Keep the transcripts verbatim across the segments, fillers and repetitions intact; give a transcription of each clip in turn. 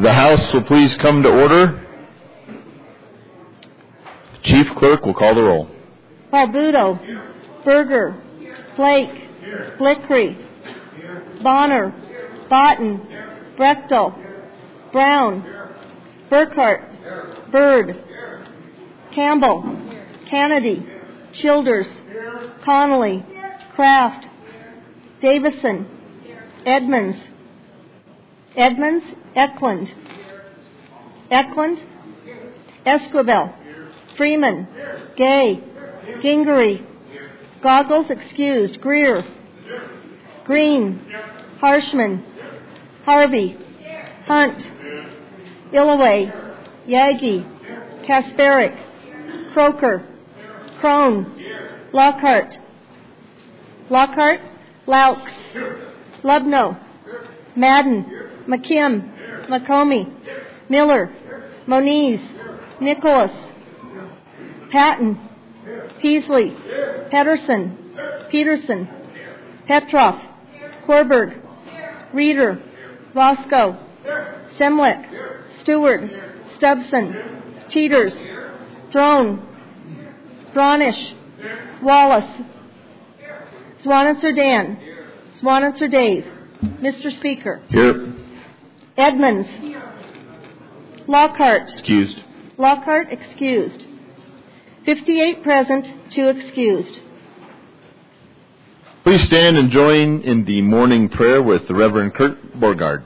the House will please come to order. Chief Clerk will call the roll. Barbuto, Berger, Blake, Blickery, Bonner, Botten, Brechtel, Brown, Burkhart, Bird, Campbell, Kennedy, Childers, Connolly, Kraft, Davison, Edmonds, Edmonds, Eklund, Eklund, Esquivel, Freeman, Gay, Gingery, Goggles excused, Greer, Green, Harshman, Harvey, Hunt, Illaway, Yagi, Kasperick, Croker, Crone, Lockhart, Lockhart, Laux, Lubno, Madden, McKim, McComey, Miller, Moniz, Nicholas, Patton, Peasley, Pedersen, Peterson, Petroff, Korberg, Reeder, Roscoe, Semlick, Stewart, Stubson, Teeters, Throne, Bronish, Wallace, Swanitzer Dan, Swanitzer Dave, Mister Speaker. Here. Edmonds, Lockhart. Excused. Lockhart excused. fifty-eight present, two excused. Please stand and join in the morning prayer with the Reverend Kurt Borgard.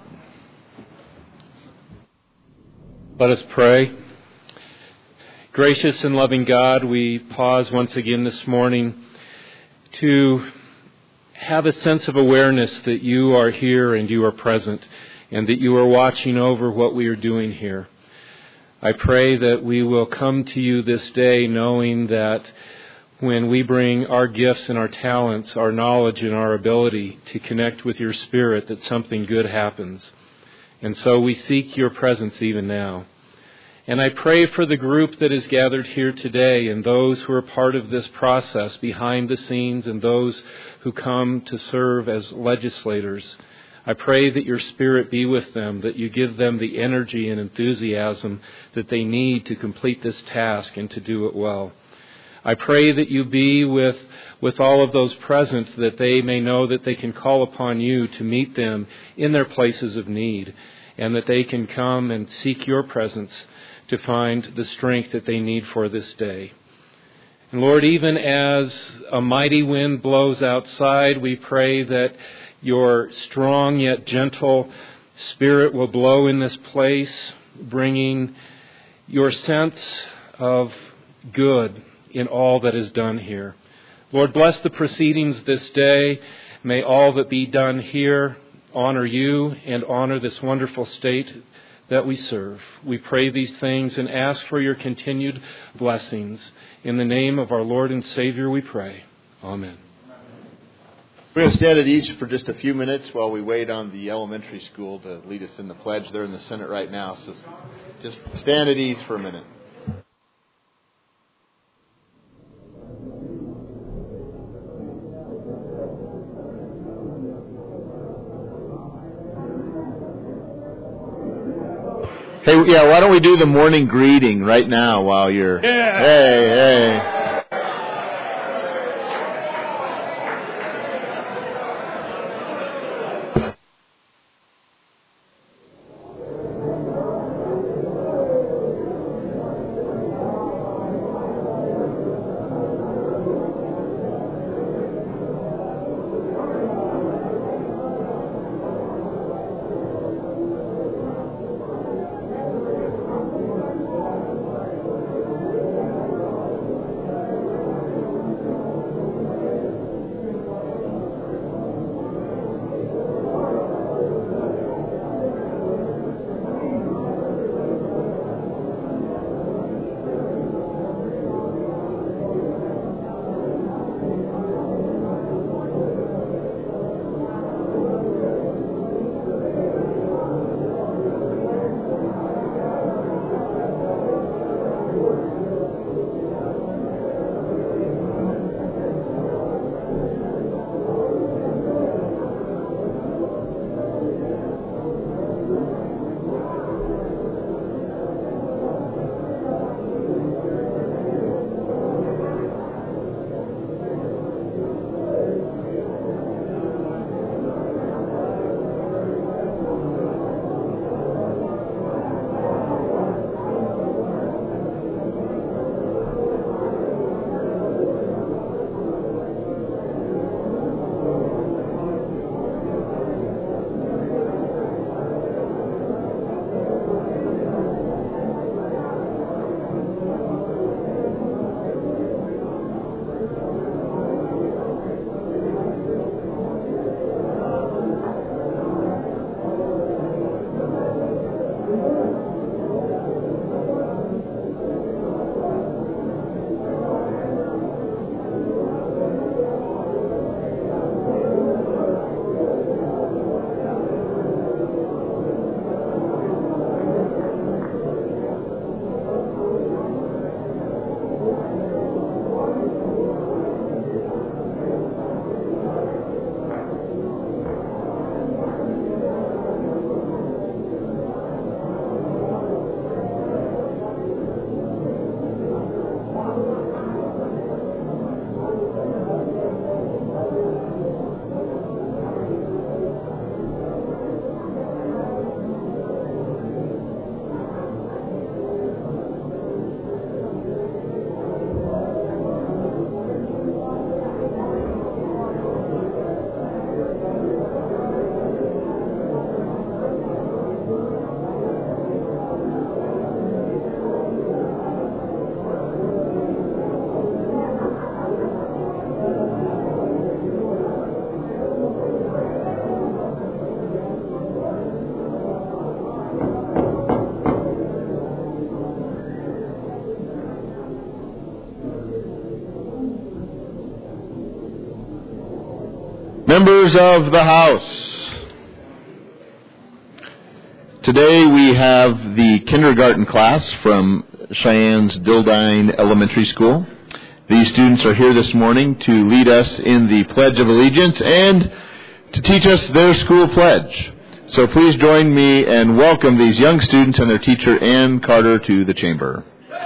Let us pray. Gracious and loving God, we pause once again this morning to have a sense of awareness that you are here and you are present and that you are watching over what we are doing here. I pray that we will come to you this day knowing that when we bring our gifts and our talents, our knowledge and our ability to connect with your Spirit, that something good happens. And so we seek your presence even now. And I pray for the group that is gathered here today and those who are part of this process behind the scenes and those who come to serve as legislators. I pray that your Spirit be with them, that you give them the energy and enthusiasm that they need to complete this task and to do it well. I pray that you be with, with all of those present, that they may know that they can call upon you to meet them in their places of need, and that they can come and seek your presence to find the strength that they need for this day. And Lord, even as a mighty wind blows outside, we pray that your strong yet gentle Spirit will blow in this place, bringing your sense of good in all that is done here. Lord, bless the proceedings this day. May all that be done here honor you and honor this wonderful state that we serve. We pray these things and ask for your continued blessings. In the name of our Lord and Savior we pray. Amen. We're going to stand at ease for just a few minutes while we wait on the elementary school to lead us in the pledge. They're in the Senate right now, so just stand at ease for a minute. Hey, yeah, why don't we do the morning greeting right now while you're... Yeah. Hey, hey. Members of the House, today we have the kindergarten class from Cheyenne's Dildine Elementary School. These students are here this morning to lead us in the Pledge of Allegiance and to teach us their school pledge. So please join me and welcome these young students and their teacher, Ann Carter, to the chamber.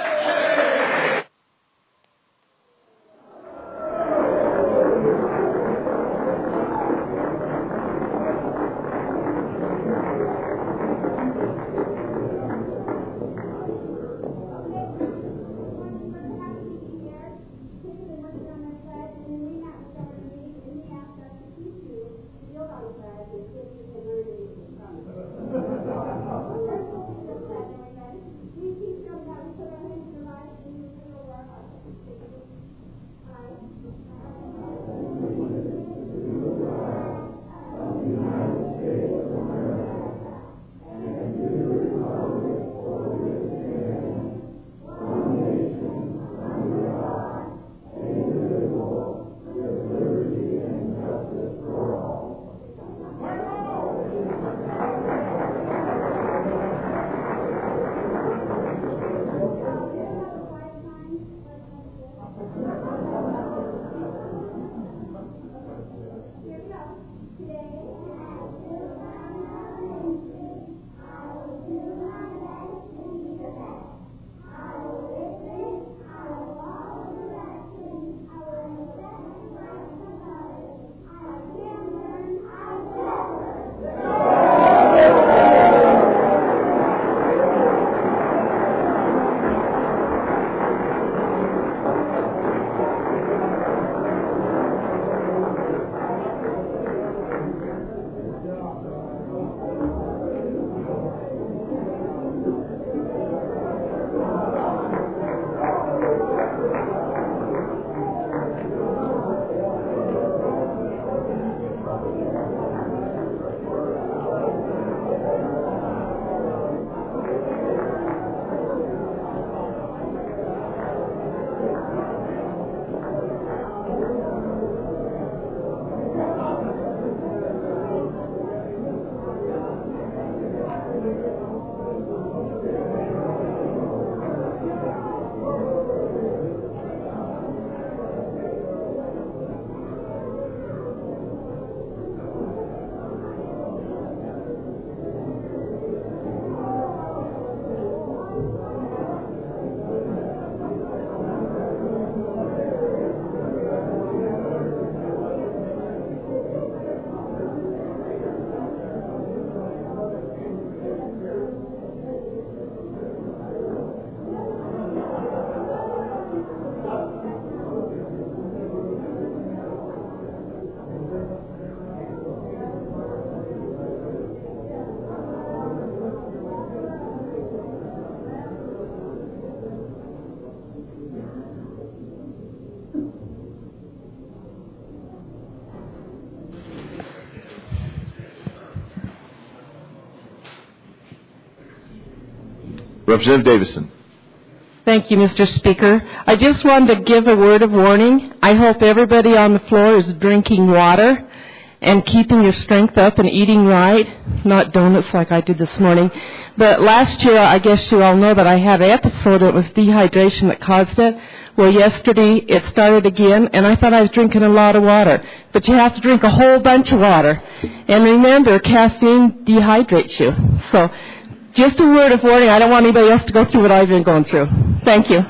Representative Davison. Thank you, Mister Speaker. I just wanted to give a word of warning. I hope everybody on the floor is drinking water and keeping your strength up and eating right, not donuts like I did this morning. But last year, I guess you all know that I had an episode. It was dehydration that caused it. Well, yesterday it started again, and I thought I was drinking a lot of water. But you have to drink a whole bunch of water. And remember, caffeine dehydrates you. So just a word of warning. I don't want anybody else to go through what I've been going through. Thank you.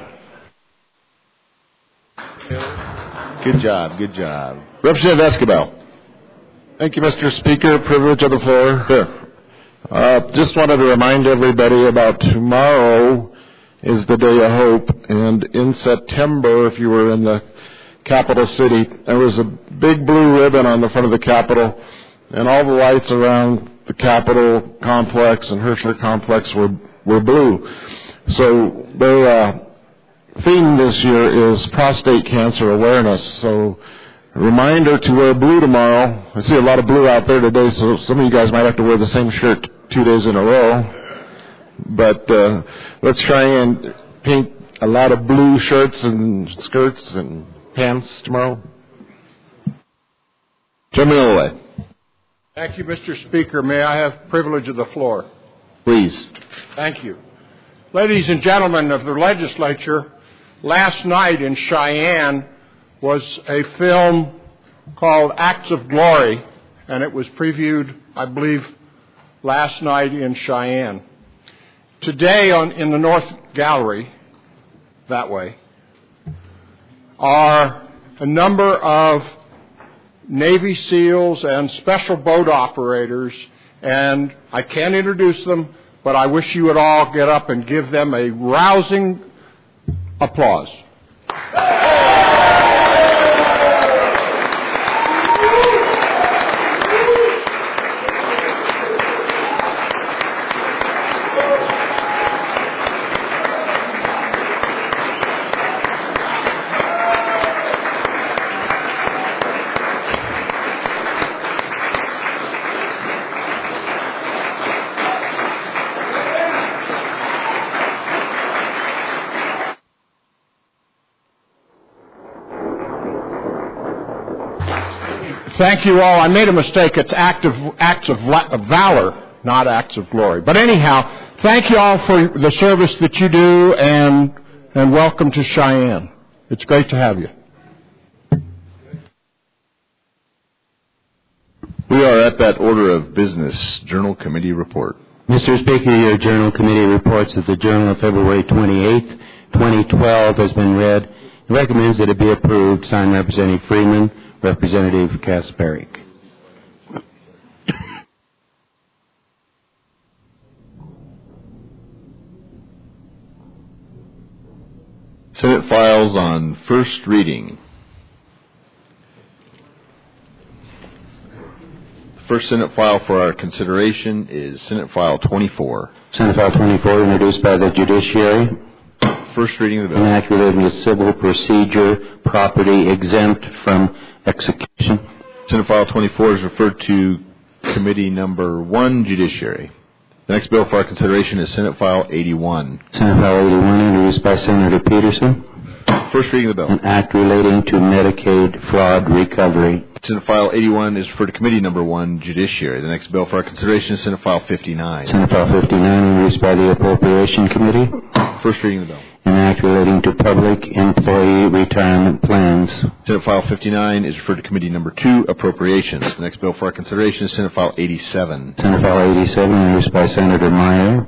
Good job. Good job. Representative Escobar. Thank you, Mister Speaker. Privilege of the floor. Sure. Uh, just wanted to remind everybody about tomorrow is the Day of Hope. And in September, if you were in the capital city, there was a big blue ribbon on the front of the Capitol, and all the lights around the Capitol complex and Hirschler complex were, were blue. So their uh, theme this year is prostate cancer awareness. So a reminder to wear blue tomorrow. I see a lot of blue out there today, so some of you guys might have to wear the same shirt two days in a row. But uh, let's try and paint a lot of blue shirts and skirts and pants tomorrow. Chairman Illoway. Thank you, Mister Speaker. May I have privilege of the floor? Please. Thank you. Ladies and gentlemen of the legislature, last night in Cheyenne was a film called Acts of Glory, and it was previewed, I believe, last night in Cheyenne. Today on, in the North Gallery, that way, are a number of Navy SEALs and special boat operators, and I can't introduce them, but I wish you would all get up and give them a rousing applause. Thank you all. I made a mistake. It's act of, acts of, of valor, not acts of glory. But anyhow, thank you all for the service that you do, and and welcome to Cheyenne. It's great to have you. We are at that order of business. Journal Committee Report. Mister Speaker, your Journal Committee reports that the Journal of February twenty-eighth, twenty twelve has been read and recommends that it be approved. Signed, Representative Freeman, Representative Kasparic. Senate files on first reading. The first Senate file for our consideration is Senate File twenty-four. Senate File twenty-four, introduced by the Judiciary. First reading of the bill. An act relating to civil procedure, property exempt from execution. Senate File twenty-four is referred to Committee Number one, Judiciary. The next bill for our consideration is Senate File eighty-one. Senate File eighty-one, introduced by Senator Peterson. First reading of the bill. An act relating to Medicaid fraud recovery. Senate File eighty-one is referred to Committee Number one, Judiciary. The next bill for our consideration is Senate File fifty-nine. Senate File fifty-nine, introduced by the Appropriation Committee. First reading of the bill. An act relating to public employee retirement plans. Senate File fifty-nine is referred to Committee Number two, Appropriations. The next bill for our consideration is Senate File eighty-seven. Senate File eighty-seven, introduced by Senator Meyer.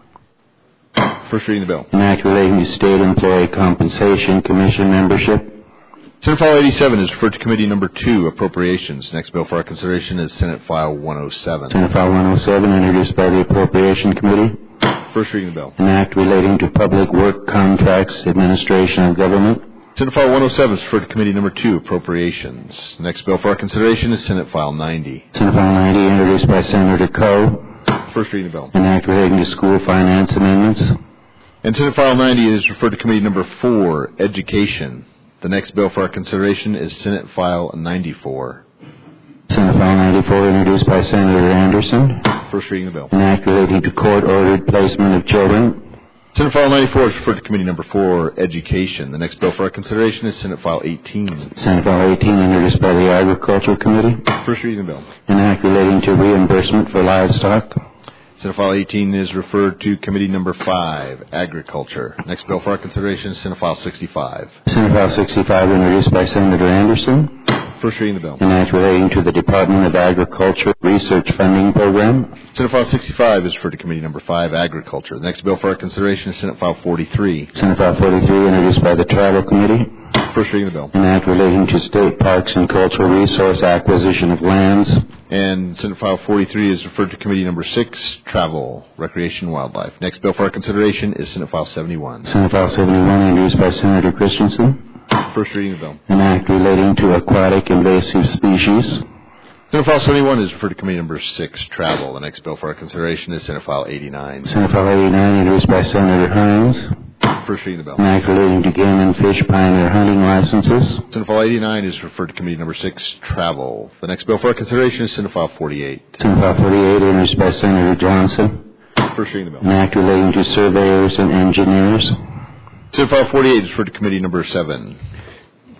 First reading of the bill. An act relating to State Employee Compensation Commission membership. Senate File eighty-seven is referred to Committee Number two, Appropriations. Next bill for our consideration is Senate File one oh seven. Senate File one oh seven, introduced by the Appropriation Committee. First reading of the bill. An act relating to public work contracts, administration of government. Senate File one oh seven is referred to Committee Number two, Appropriations. Next bill for our consideration is Senate File ninety. Senate File ninety, introduced by Senator Coe. First reading of the bill. An act relating to school finance amendments. And Senate File ninety is referred to Committee Number four, Education. The next bill for our consideration is Senate File ninety-four. Senate File ninety-four, introduced by Senator Anderson. First reading of the bill. An act relating to court-ordered placement of children. Senate File ninety-four is referred to Committee Number four, Education. The next bill for our consideration is Senate File eighteen. Senate File eighteen, introduced by the Agriculture Committee. First reading of the bill. An act relating to reimbursement for livestock. Senate File eighteen is referred to Committee Number five, Agriculture. Next bill for our consideration is Senate File sixty-five. Senate File sixty-five, introduced by Senator Anderson. First reading of the bill. An act relating to the Department of Agriculture Research Funding Program. Senate File sixty-five is referred to Committee Number five, Agriculture. The next bill for our consideration is Senate File forty-three. Senate File forty-three, introduced by the Travel Committee. First reading of the bill. An act relating to state parks and cultural resource acquisition of lands. And Senate File forty-three is referred to Committee Number six, Travel, Recreation, and Wildlife. Next bill for our consideration is Senate File seventy-one. Senate File seventy-one, introduced by Senator Christensen. First reading of the bill. An act relating to aquatic invasive species. Senate File seventy-one is referred to Committee Number six, Travel. The next bill for our consideration is Senate File eighty-nine. Senate File eighty-nine, introduced by Senator Hines. First reading of the An bill. act relating to game and fish pioneer hunting licenses. Senate File eighty-nine is referred to Committee Number six, Travel. The next bill for our consideration is Senate File forty-eight. Senate File forty-eight, introduced by Senator Johnson. First reading of the An bill. act relating to surveyors and engineers. Senate File forty-eight is referred to Committee Number seven.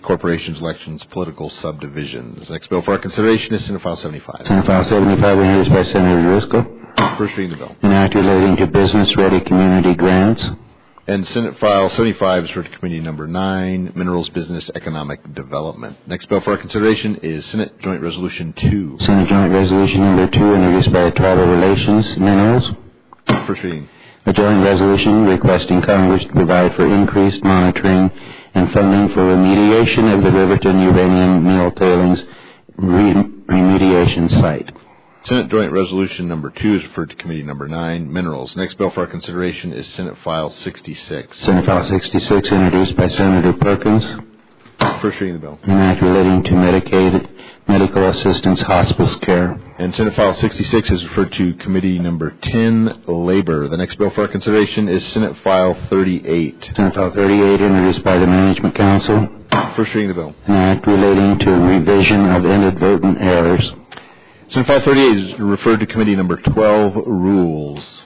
corporations, elections, political subdivisions. Next bill for our consideration is Senate File seventy-five. Senate File seventy-five, introduced by Senator Driscoll. First reading of the bill. An act relating to business-ready community grants. And Senate File seventy-five is for Committee Number nine, Minerals Business Economic Development. Next bill for our consideration is Senate Joint Resolution two. Senate Joint Resolution Number two, introduced by Tribal Relations, Minerals. First reading. A joint resolution requesting Congress to provide for increased monitoring and funding for remediation of the Riverton Uranium Mill Tailings re- Remediation Site. Senate Joint Resolution Number two is referred to Committee Number nine, Minerals. Next bill for our consideration is Senate File sixty-six. Senate File sixty-six, introduced by Senator Perkins. First reading of the bill. An act relating to Medicaid medical assistance hospice care. And Senate File sixty-six is referred to Committee Number ten, Labor. The next bill for our consideration is Senate File thirty-eight. Senate File thirty-eight, introduced by the Management Council. First reading of the bill. An act relating to revision of inadvertent errors. Senate File thirty-eight is referred to Committee Number twelve, Rules.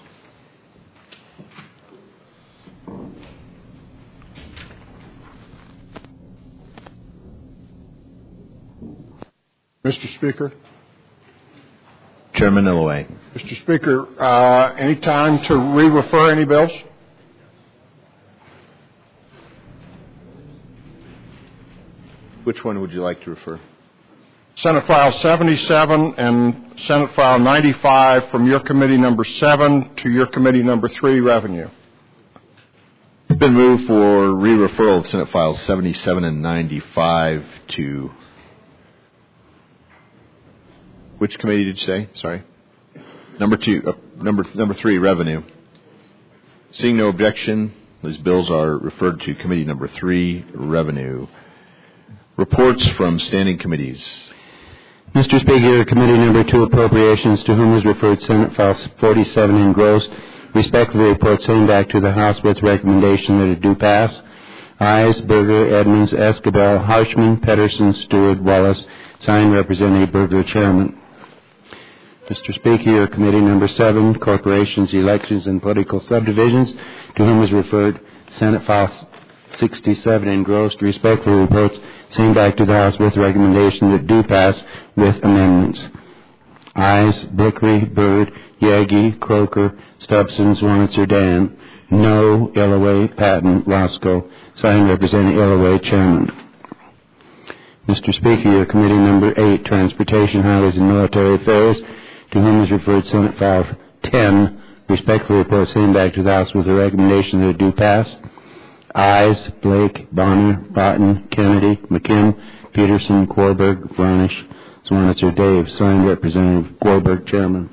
Mister Speaker. Chairman Illoway. Mister Speaker, uh, any time to re-refer any bills? Which one would you like to refer? Senate File seventy-seven and Senate File ninety-five from your Committee Number seven to your Committee Number three, Revenue. It's been moved for re-referral of Senate Files seventy-seven and ninety-five to... Which committee did you say? Sorry. Number two, uh, number number three, Revenue. Seeing no objection, these bills are referred to Committee Number three, Revenue. Reports from standing committees. Mister Speaker, Committee Number two, Appropriations, to whom is referred Senate File forty-seven engrossed, respectively report same back to the House with recommendation that it do pass. Ayes, Berger, Edmonds, Escabel, Harshman, Pedersen, Stewart, Wallace. Signed, Representative Berger, Chairman. Mister Speaker, your Committee Number seven, Corporations, Elections, and Political Subdivisions, to whom is referred Senate File sixty-seven engrossed, respectfully reports same back to the House with recommendation that do pass with amendments. Ayes, Blickery, Byrd, Yagi, Croker, Stubbs, Wanitzer, Dan. No, Illoway, Patton, Roscoe. Signed, Representative Illoway, Chairman. Mister Speaker, your Committee Number eight, Transportation, Highways, and Military Affairs, to whom is referred Senate File ten, respectfully report same back to the House with a recommendation that it do pass. Ayes, Blake, Bonner, Botten, Kennedy, McKim, Peterson, Korberg, Vranish, Zwanitzer, Dave. Signed, Representative Korberg, Chairman.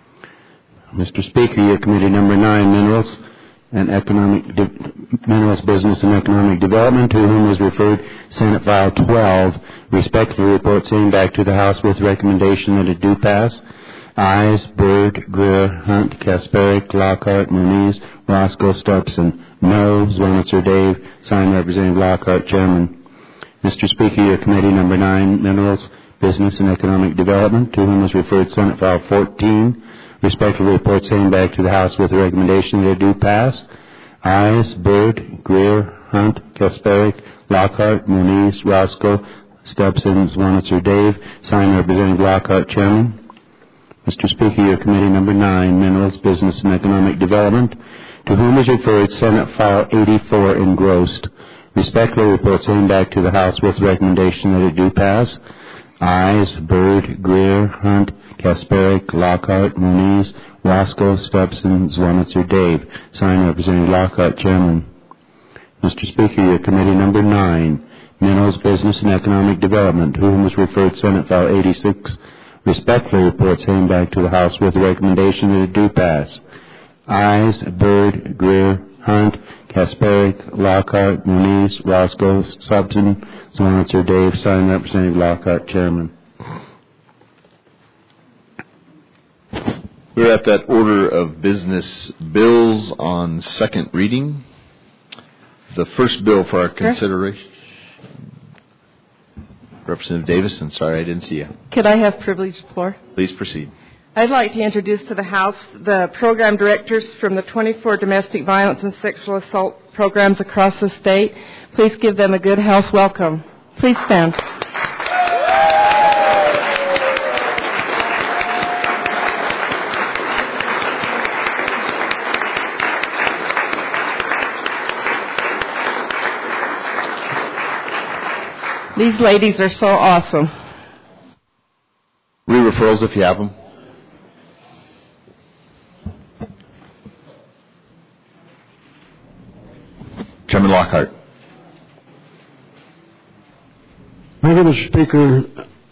Mister Speaker, your Committee Number nine, Minerals and Economic De- Minerals Business and Economic Development, to whom is referred Senate File twelve, respectfully report same back to the House with recommendation that it do pass. Ayes, Byrd, Greer, Hunt, Kasparic, Lockhart, Moniz, Roscoe, Stubbson. No, Zwanitzer, Dave. Signed, Representative Lockhart, Chairman. Mister Speaker, your Committee Number nine, Minerals, Business and Economic Development, to whom is referred Senate File fourteen, respectfully report same back to the House with a recommendation that it do pass. Ayes, Byrd, Greer, Hunt, Kasparic, Lockhart, Moniz, Roscoe, Stubbson, Zwanitzer, Dave. Signed, Representative Lockhart, Chairman. Mister Speaker, your Committee Number nine, Minerals, Business and Economic Development, to whom is referred Senate File eighty-four engrossed, respectfully report same back to the House with recommendation that it do pass. Ayes, Byrd, Greer, Hunt, Kasparic, Lockhart, Moniz, Roscoe, Stubbson, Zwanitzer, Dave. Signed, Representative Lockhart, Chairman. Mister Speaker, your Committee Number nine, Minerals, Business and Economic Development, to whom is referred Senate File eighty-six, respectfully report same back to the House with a recommendation that it do pass. Ayes, Byrd, Greer, Hunt, Kasparic, Lockhart, Moniz, Roscoe, Stubbson, Zwanitzer, Dave. Signed, Representative Lockhart, Chairman. We're at that order of business bills on second reading. The first bill for our consideration. Representative Davison, sorry, I didn't see you. Could I have privileged floor? Please proceed. I'd like to introduce to the House the program directors from the twenty-four domestic violence and sexual assault programs across the state. Please give them a good house welcome. Please stand. These ladies are so awesome. Re-referrals if you have them. Chairman Lockhart. Thank you, Mister Speaker.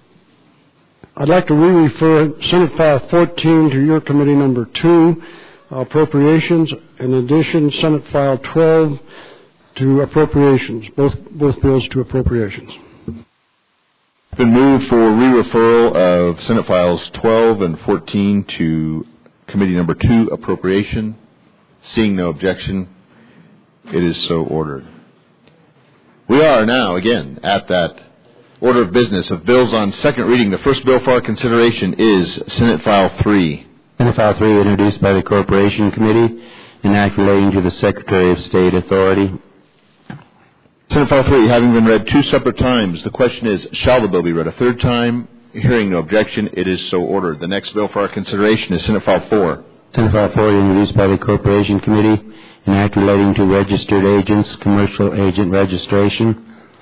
I'd like to re-refer Senate File fourteen to your committee number two, appropriations. In addition, Senate File twelve to appropriations, both both bills to appropriations. It's been moved for re-referral of Senate Files twelve and fourteen to committee number two, appropriation. Seeing no objection, it is so ordered. We are now, again, at that order of business of bills on second reading. The first bill for our consideration is Senate File three. Senate File three, introduced by the Corporation Committee, an act relating to the Secretary of State authority. Senate File three, having been read two separate times, the question is, shall the bill be read a third time? Hearing no objection, it is so ordered. The next bill for our consideration is Senate File four. Senate File four, introduced by the Corporation Committee, an act relating to registered agents, commercial agent registration.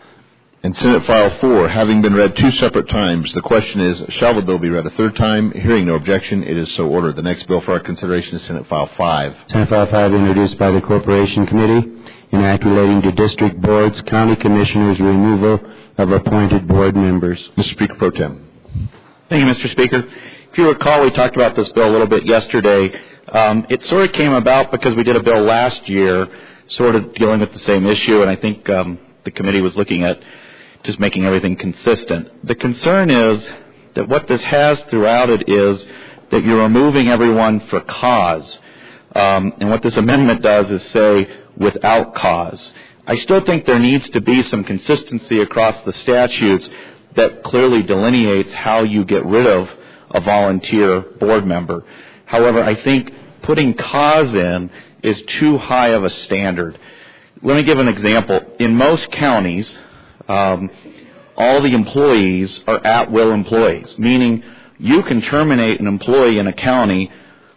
And Senate File four, having been read two separate times, the question is, shall the bill be read a third time? Hearing no objection, it is so ordered. The next bill for our consideration is Senate File five. Senate File five, introduced by the Corporation Committee, an act relating to district boards, county commissioners' removal of appointed board members. Mister Speaker Pro Tem. Thank you, Mister Speaker. If you recall, we talked about this bill a little bit yesterday. Um, it sort of came about because we did a bill last year sort of dealing with the same issue, and I think um, the committee was looking at just making everything consistent. The concern is that what this has throughout it is that you're removing everyone for cause. Um, and what this amendment does is say without cause. I still think there needs to be some consistency across the statutes that clearly delineates how you get rid of a volunteer board member. However, I think putting cause in is too high of a standard. Let me give an example. In most counties, um, all the employees are at-will employees, meaning you can terminate an employee in a county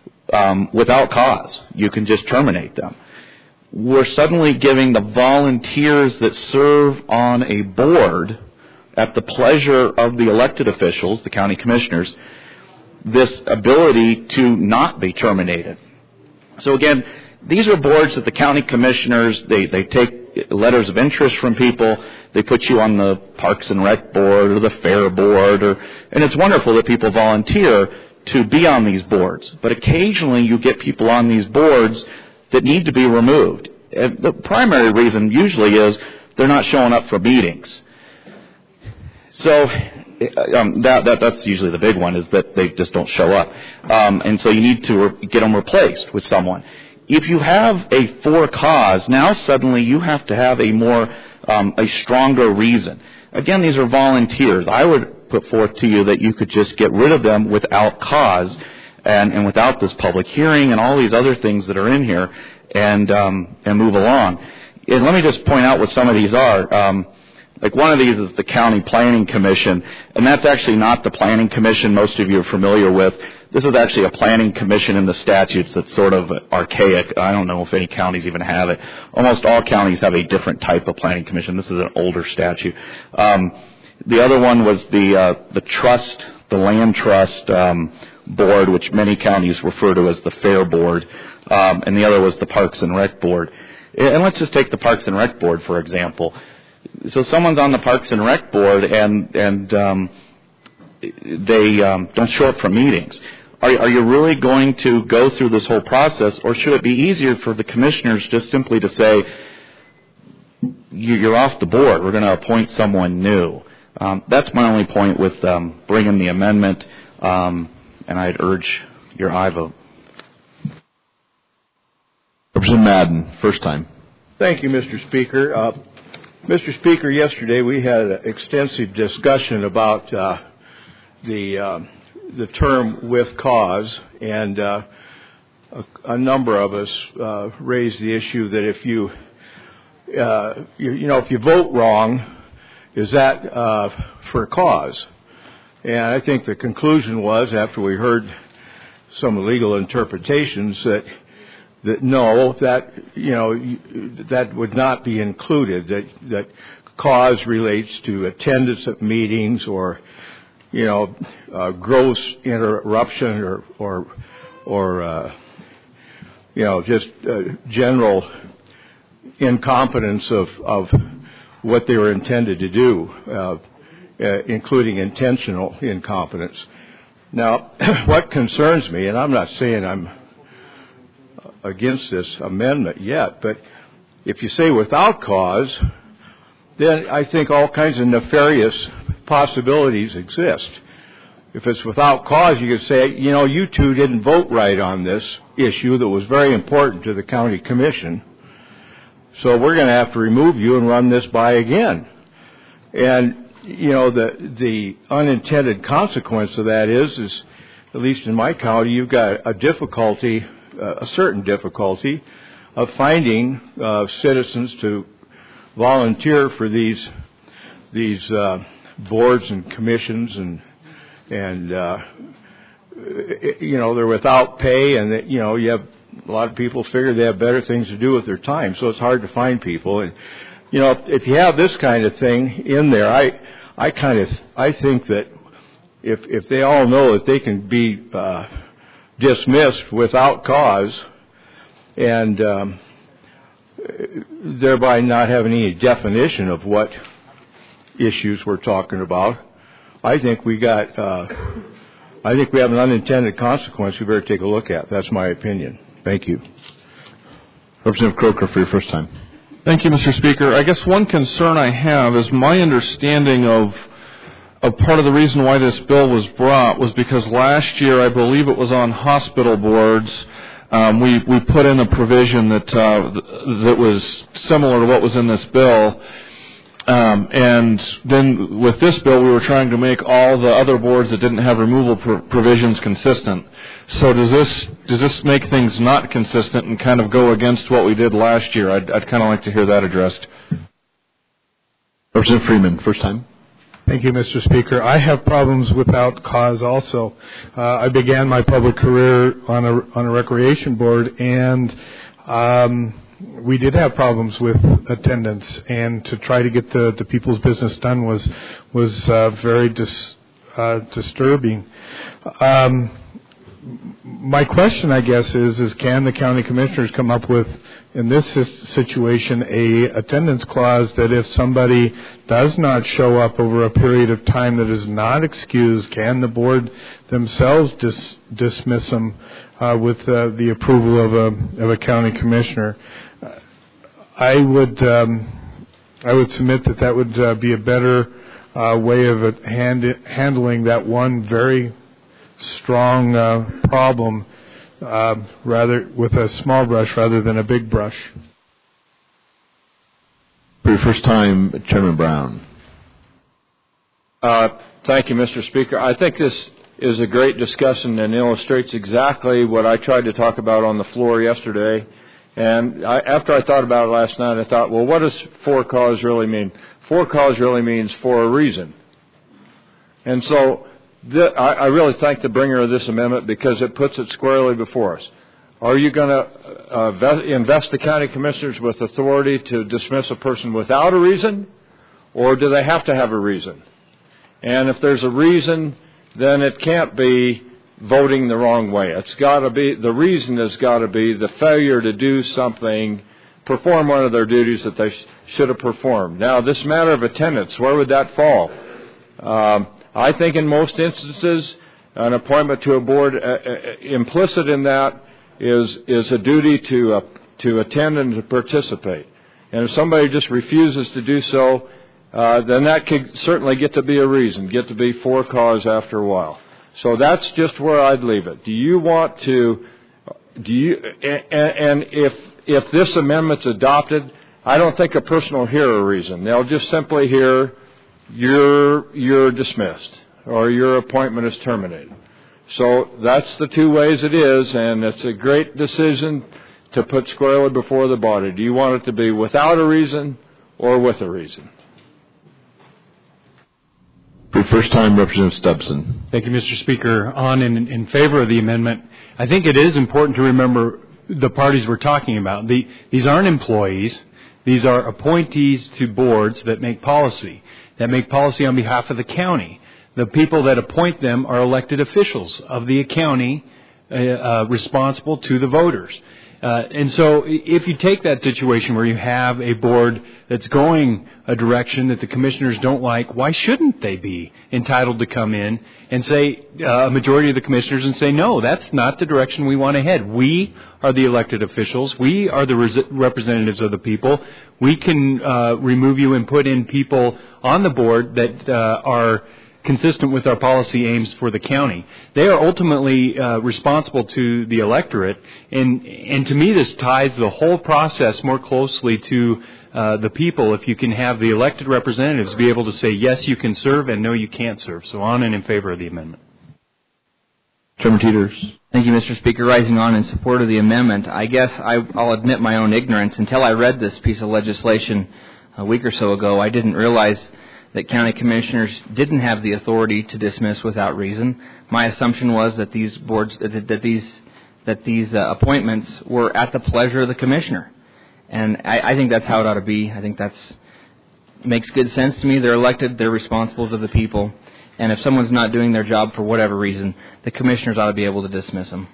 um, without cause. You can just terminate them. We're suddenly giving the volunteers that serve on a board at the pleasure of the elected officials, the county commissioners, this ability to not be terminated. So again, these are boards that the county commissioners, they, they take letters of interest from people, they put you on the Parks and Rec board or the Fair board, or, and it's wonderful that people volunteer to be on these boards. But occasionally you get people on these boards that need to be removed. And the primary reason usually is they're not showing up for meetings. So um, that, that that's usually the big one, is that they just don't show up. Um, and so you need to re- get them replaced with someone. If you have a for cause, now suddenly you have to have a more, um, a stronger reason. Again, these are volunteers. I would put forth to you that you could just get rid of them without cause and, and without this public hearing and all these other things that are in here, and um, and move along. And let me just point out what some of these are. Um, Like one of these is the County Planning Commission, and that's actually not the Planning Commission most of you are familiar with. This is actually a planning commission in the statutes that's sort of archaic. I don't know if any counties even have it. Almost all counties have a different type of planning commission. This is an older statute. Um, the other one was the uh, the trust, the land trust um, board, which many counties refer to as the Fair Board, um, and the other was the Parks and Rec Board. And let's just take the Parks and Rec Board, for example. So someone's on the Parks and Rec Board and and um, they um, don't show up for meetings. Are, are you really going to go through this whole process, or should it be easier for the commissioners just simply to say, you're off the board, we're going to appoint someone new? Um, that's my only point with um, bringing the amendment, um, and I'd urge your aye vote. Representative Madden, first time. Thank you, Mister Speaker. Uh, Mister Speaker, yesterday we had an extensive discussion about uh, the uh, the term "with cause," and uh, a, a number of us uh, raised the issue that if you, uh, you you know if you vote wrong, is that uh, for cause? And I think the conclusion was, after we heard some legal interpretations, that that no, that you know that would not be included. That that cause relates to attendance at meetings, or you know, uh, gross interruption, or or or uh, you know, just uh, general incompetence of of what they were intended to do, uh, uh, including intentional incompetence. Now, what concerns me, and I'm not saying I'm against this amendment yet, but if you say without cause, then I think all kinds of nefarious possibilities exist. If it's without cause, you could say, you know, you two didn't vote right on this issue that was very important to the county commission, so we're going to have to remove you and run this by again. And you know, the the unintended consequence of that is, is at least in my county, you've got a difficulty, uh, a certain difficulty, of finding uh, citizens to volunteer for these these uh, boards and commissions, and and uh, you know, they're without pay, and that, you know, you have a lot of people figure they have better things to do with their time, so it's hard to find people. And you know, if you have this kind of thing in there, I I kind of I think that if if they all know that they can be uh, dismissed without cause, and um, thereby not having any definition of what issues we're talking about, I think we got uh, I think we have an unintended consequence we better take a look at. That's my opinion. Thank you. Representative Croker, for your first time. Thank you, Mister Speaker. I guess one concern I have is my understanding of of part of the reason why this bill was brought was because last year, I believe it was on hospital boards, um, we, we put in a provision that uh, that was similar to what was in this bill. Um, and then with this bill, we were trying to make all the other boards that didn't have removal pro- provisions consistent. So does this does this make things not consistent and kind of go against what we did last year? I'd, I'd kind of like to hear that addressed. Representative Freeman, first time. Thank you, Mister Speaker. I have problems without cause also. Uh, I began my public career on a on a recreation board, and um, we did have problems with attendance, and to try to get the, the people's business done was was uh, very dis, uh, disturbing. Um, my question, I guess, is is can the county commissioners come up with, in this situation, a attendance clause that if somebody does not show up over a period of time that is not excused, can the board themselves dis, dismiss them uh, with uh, the approval of a of a county commissioner? I would um, I would submit that that would uh, be a better uh, way of uh, hand, handling that one very strong uh, problem, uh, rather with a small brush rather than a big brush. For your first time, Chairman Brown. Uh, thank you, Mister Speaker. I think this is a great discussion and illustrates exactly what I tried to talk about on the floor yesterday. And I, after I thought about it last night, I thought, well, what does for cause really mean? For cause really means for a reason. And so th- I, I really thank the bringer of this amendment because it puts it squarely before us. Are you going to uh, vet, invest the county commissioners with authority to dismiss a person without a reason, or do they have to have a reason? And if there's a reason, then it can't be voting the wrong way. It's got to be, the reason has got to be the failure to do something, perform one of their duties that they sh- should have performed. Now, this matter of attendance, where would that fall? Um, I think in most instances, an appointment to a board, uh, uh, implicit in that is is a duty to uh, to attend and to participate. And if somebody just refuses to do so, uh, then that could certainly get to be a reason, get to be for cause after a while. So that's just where I'd leave it. Do you want to, do you, and, and if if this amendment's adopted, I don't think a person will hear a reason. They'll just simply hear, you're, you're dismissed, or your appointment is terminated. So that's the two ways it is, and it's a great decision to put squarely before the body. Do you want it to be without a reason or with a reason? For the first time, Representative Stubson. Thank you, Mister Speaker. On in, in favor of the amendment, I think it is important to remember the parties we're talking about. The, these aren't employees. These are appointees to boards that make policy, that make policy on behalf of the county. The people that appoint them are elected officials of the county, uh, uh, responsible to the voters. Uh, and so if you take that situation where you have a board that's going a direction that the commissioners don't like, why shouldn't they be entitled to come in and say, uh, a majority of the commissioners and say, no, that's not the direction we want to head. We are the elected officials. We are the res- representatives of the people. We can uh, remove you and put in people on the board that uh, are consistent with our policy aims for the county. They are ultimately uh, responsible to the electorate, and and to me this ties the whole process more closely to uh, the people if you can have the elected representatives be able to say, yes, you can serve, and no, you can't serve. So on and in favor of the amendment. Chairman Teeters. Thank you, Mister Speaker. Rising on in support of the amendment. I guess I, I'll admit my own ignorance. Until I read this piece of legislation a week or so ago, I didn't realize that county commissioners didn't have the authority to dismiss without reason. My assumption was that these boards, that, that these, that these uh, appointments were at the pleasure of the commissioner, and I, I think that's how it ought to be. I think that's makes good sense to me. They're elected, they're responsible to the people, and if someone's not doing their job for whatever reason, the commissioners ought to be able to dismiss them.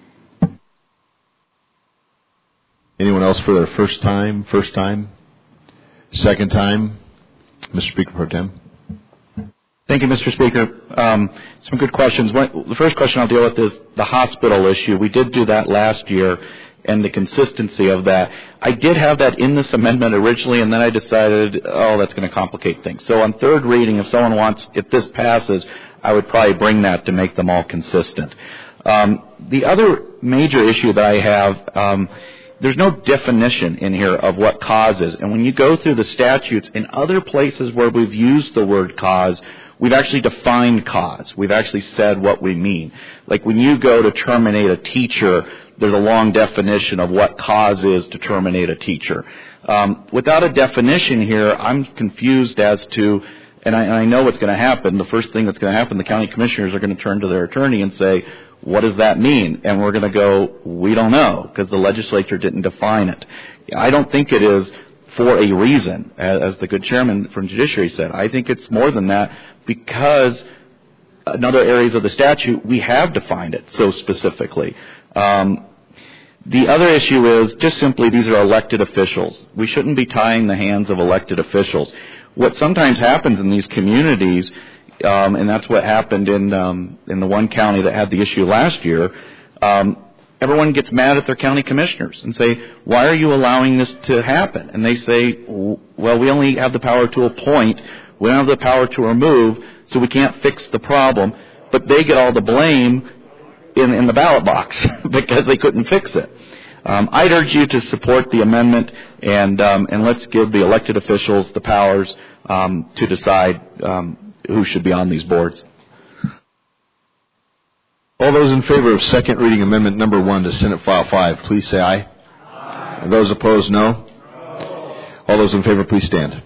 Anyone else for their first time? First time? Second time? Mister Speaker Pro Tem. Thank you, Mister Speaker. Um, some good questions. One, the first question I'll deal with is the hospital issue. We did do that last year, and the consistency of that. I did have that in this amendment originally, and then I decided, oh, that's going to complicate things. So on third reading, if someone wants, if this passes, I would probably bring that to make them all consistent. Um, the other major issue that I have, um, there's no definition in here of what cause is. And when you go through the statutes, in other places where we've used the word cause, we've actually defined cause. We've actually said what we mean. Like when you go to terminate a teacher, there's a long definition of what cause is to terminate a teacher. Um, without a definition here, I'm confused as to, and I, and I know what's going to happen. The first thing that's going to happen, the county commissioners are going to turn to their attorney and say, what does that mean? And we're going to go, we don't know, because the legislature didn't define it. I don't think it is for a reason, as the good chairman from Judiciary said. I think it's more than that, because in other areas of the statute, we have defined it so specifically. Um, the other issue is just simply these are elected officials. We shouldn't be tying the hands of elected officials. What sometimes happens in these communities, um, and that's what happened in um, in the one county that had the issue last year, um, everyone gets mad at their county commissioners and say, why are you allowing this to happen? And they say, well, we only have the power to appoint. We don't have the power to remove, so we can't fix the problem. But they get all the blame in, in the ballot box because they couldn't fix it. Um, I'd urge you to support the amendment, and um, and let's give the elected officials the powers um, to decide um, who should be on these boards. All those in favor of second reading amendment number one to Senate File five, please say aye. Aye. Those opposed, no. no. All those in favor, please stand.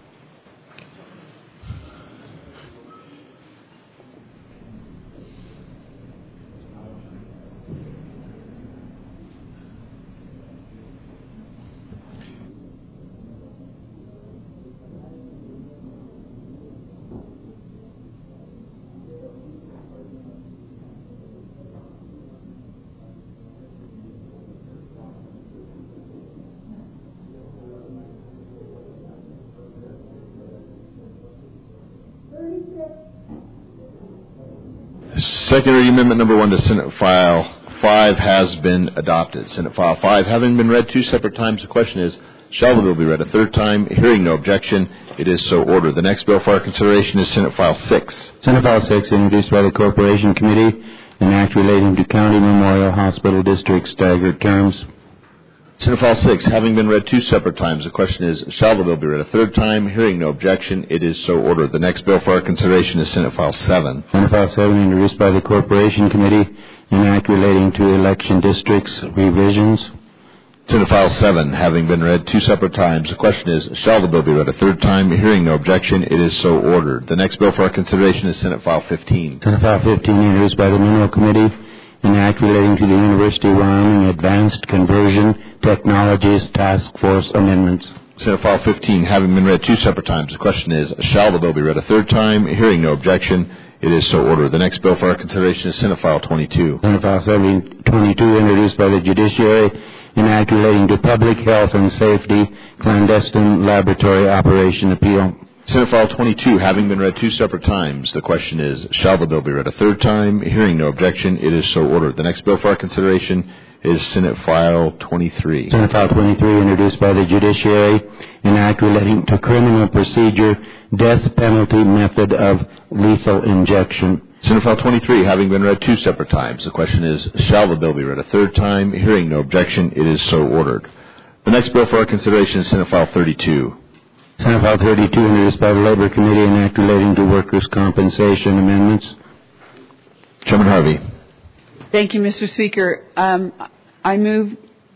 Second reading amendment number one to Senate File five has been adopted. Senate File five having been read two separate times, the question is, shall the bill be read a third time? Hearing no objection, it is so ordered. The next bill for our consideration is Senate File six. Senate File six, introduced by the Corporation Committee, an act relating to County Memorial Hospital District staggered terms. Senate File six having been read two separate times, the question is, shall the bill be read a third time? Hearing no objection, it is so ordered. The next bill for our consideration is Senate File seven. Senate File seven, introduced by the Corporation Committee, an act relating to election districts revisions. Senate File seven, having been read two separate times, the question is, shall the bill be read a third time? Hearing no objection, it is so ordered. The next bill for our consideration is Senate File fifteen. Senate File fifteen, introduced by the Mineral Committee, an act relating to the University of Wyoming Advanced Conversion Technologies Task Force amendments. Senate File fifteen, having been read two separate times, the question is, shall the bill be read a third time? Hearing no objection, it is so ordered. The next bill for our consideration is Senate File twenty-two. Senate File twenty-two, introduced by the Judiciary, an act relating to public health and safety clandestine laboratory operation appeal. Senate File twenty-two, having been read two separate times, the question is, shall the bill be read a third time? Hearing no objection, it is so ordered. The next bill for our consideration is Senate File twenty-three. Senate File twenty-three, introduced by the Judiciary, an act relating to criminal procedure, death penalty method of lethal injection. Senate File twenty-three, having been read two separate times, the question is, shall the bill be read a third time? Hearing no objection, it is so ordered. The next bill for our consideration is Senate File thirty-two. Senate File thirty-two, introduced by the Labor Committee, an act relating to workers' compensation amendments. Chairman Harvey. Thank you, Mister Speaker. Um, I move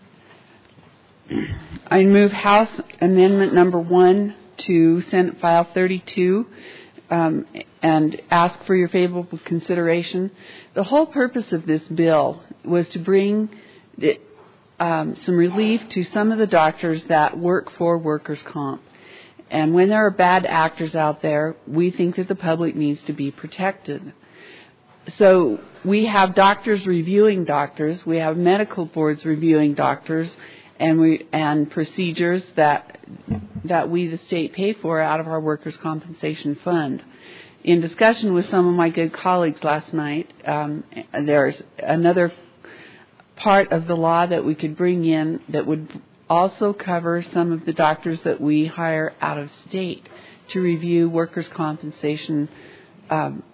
I move House Amendment Number One to Senate File thirty-two um, and ask for your favorable consideration. The whole purpose of this bill was to bring the, um, some relief to some of the doctors that work for workers' comp. And when there are bad actors out there, we think that the public needs to be protected. So we have doctors reviewing doctors, we have medical boards reviewing doctors, and we and procedures that that we, the state, pay for out of our workers' compensation fund. In discussion with some of my good colleagues last night, um, there's another part of the law that we could bring in that would also cover some of the doctors that we hire out of state to review workers' compensation um,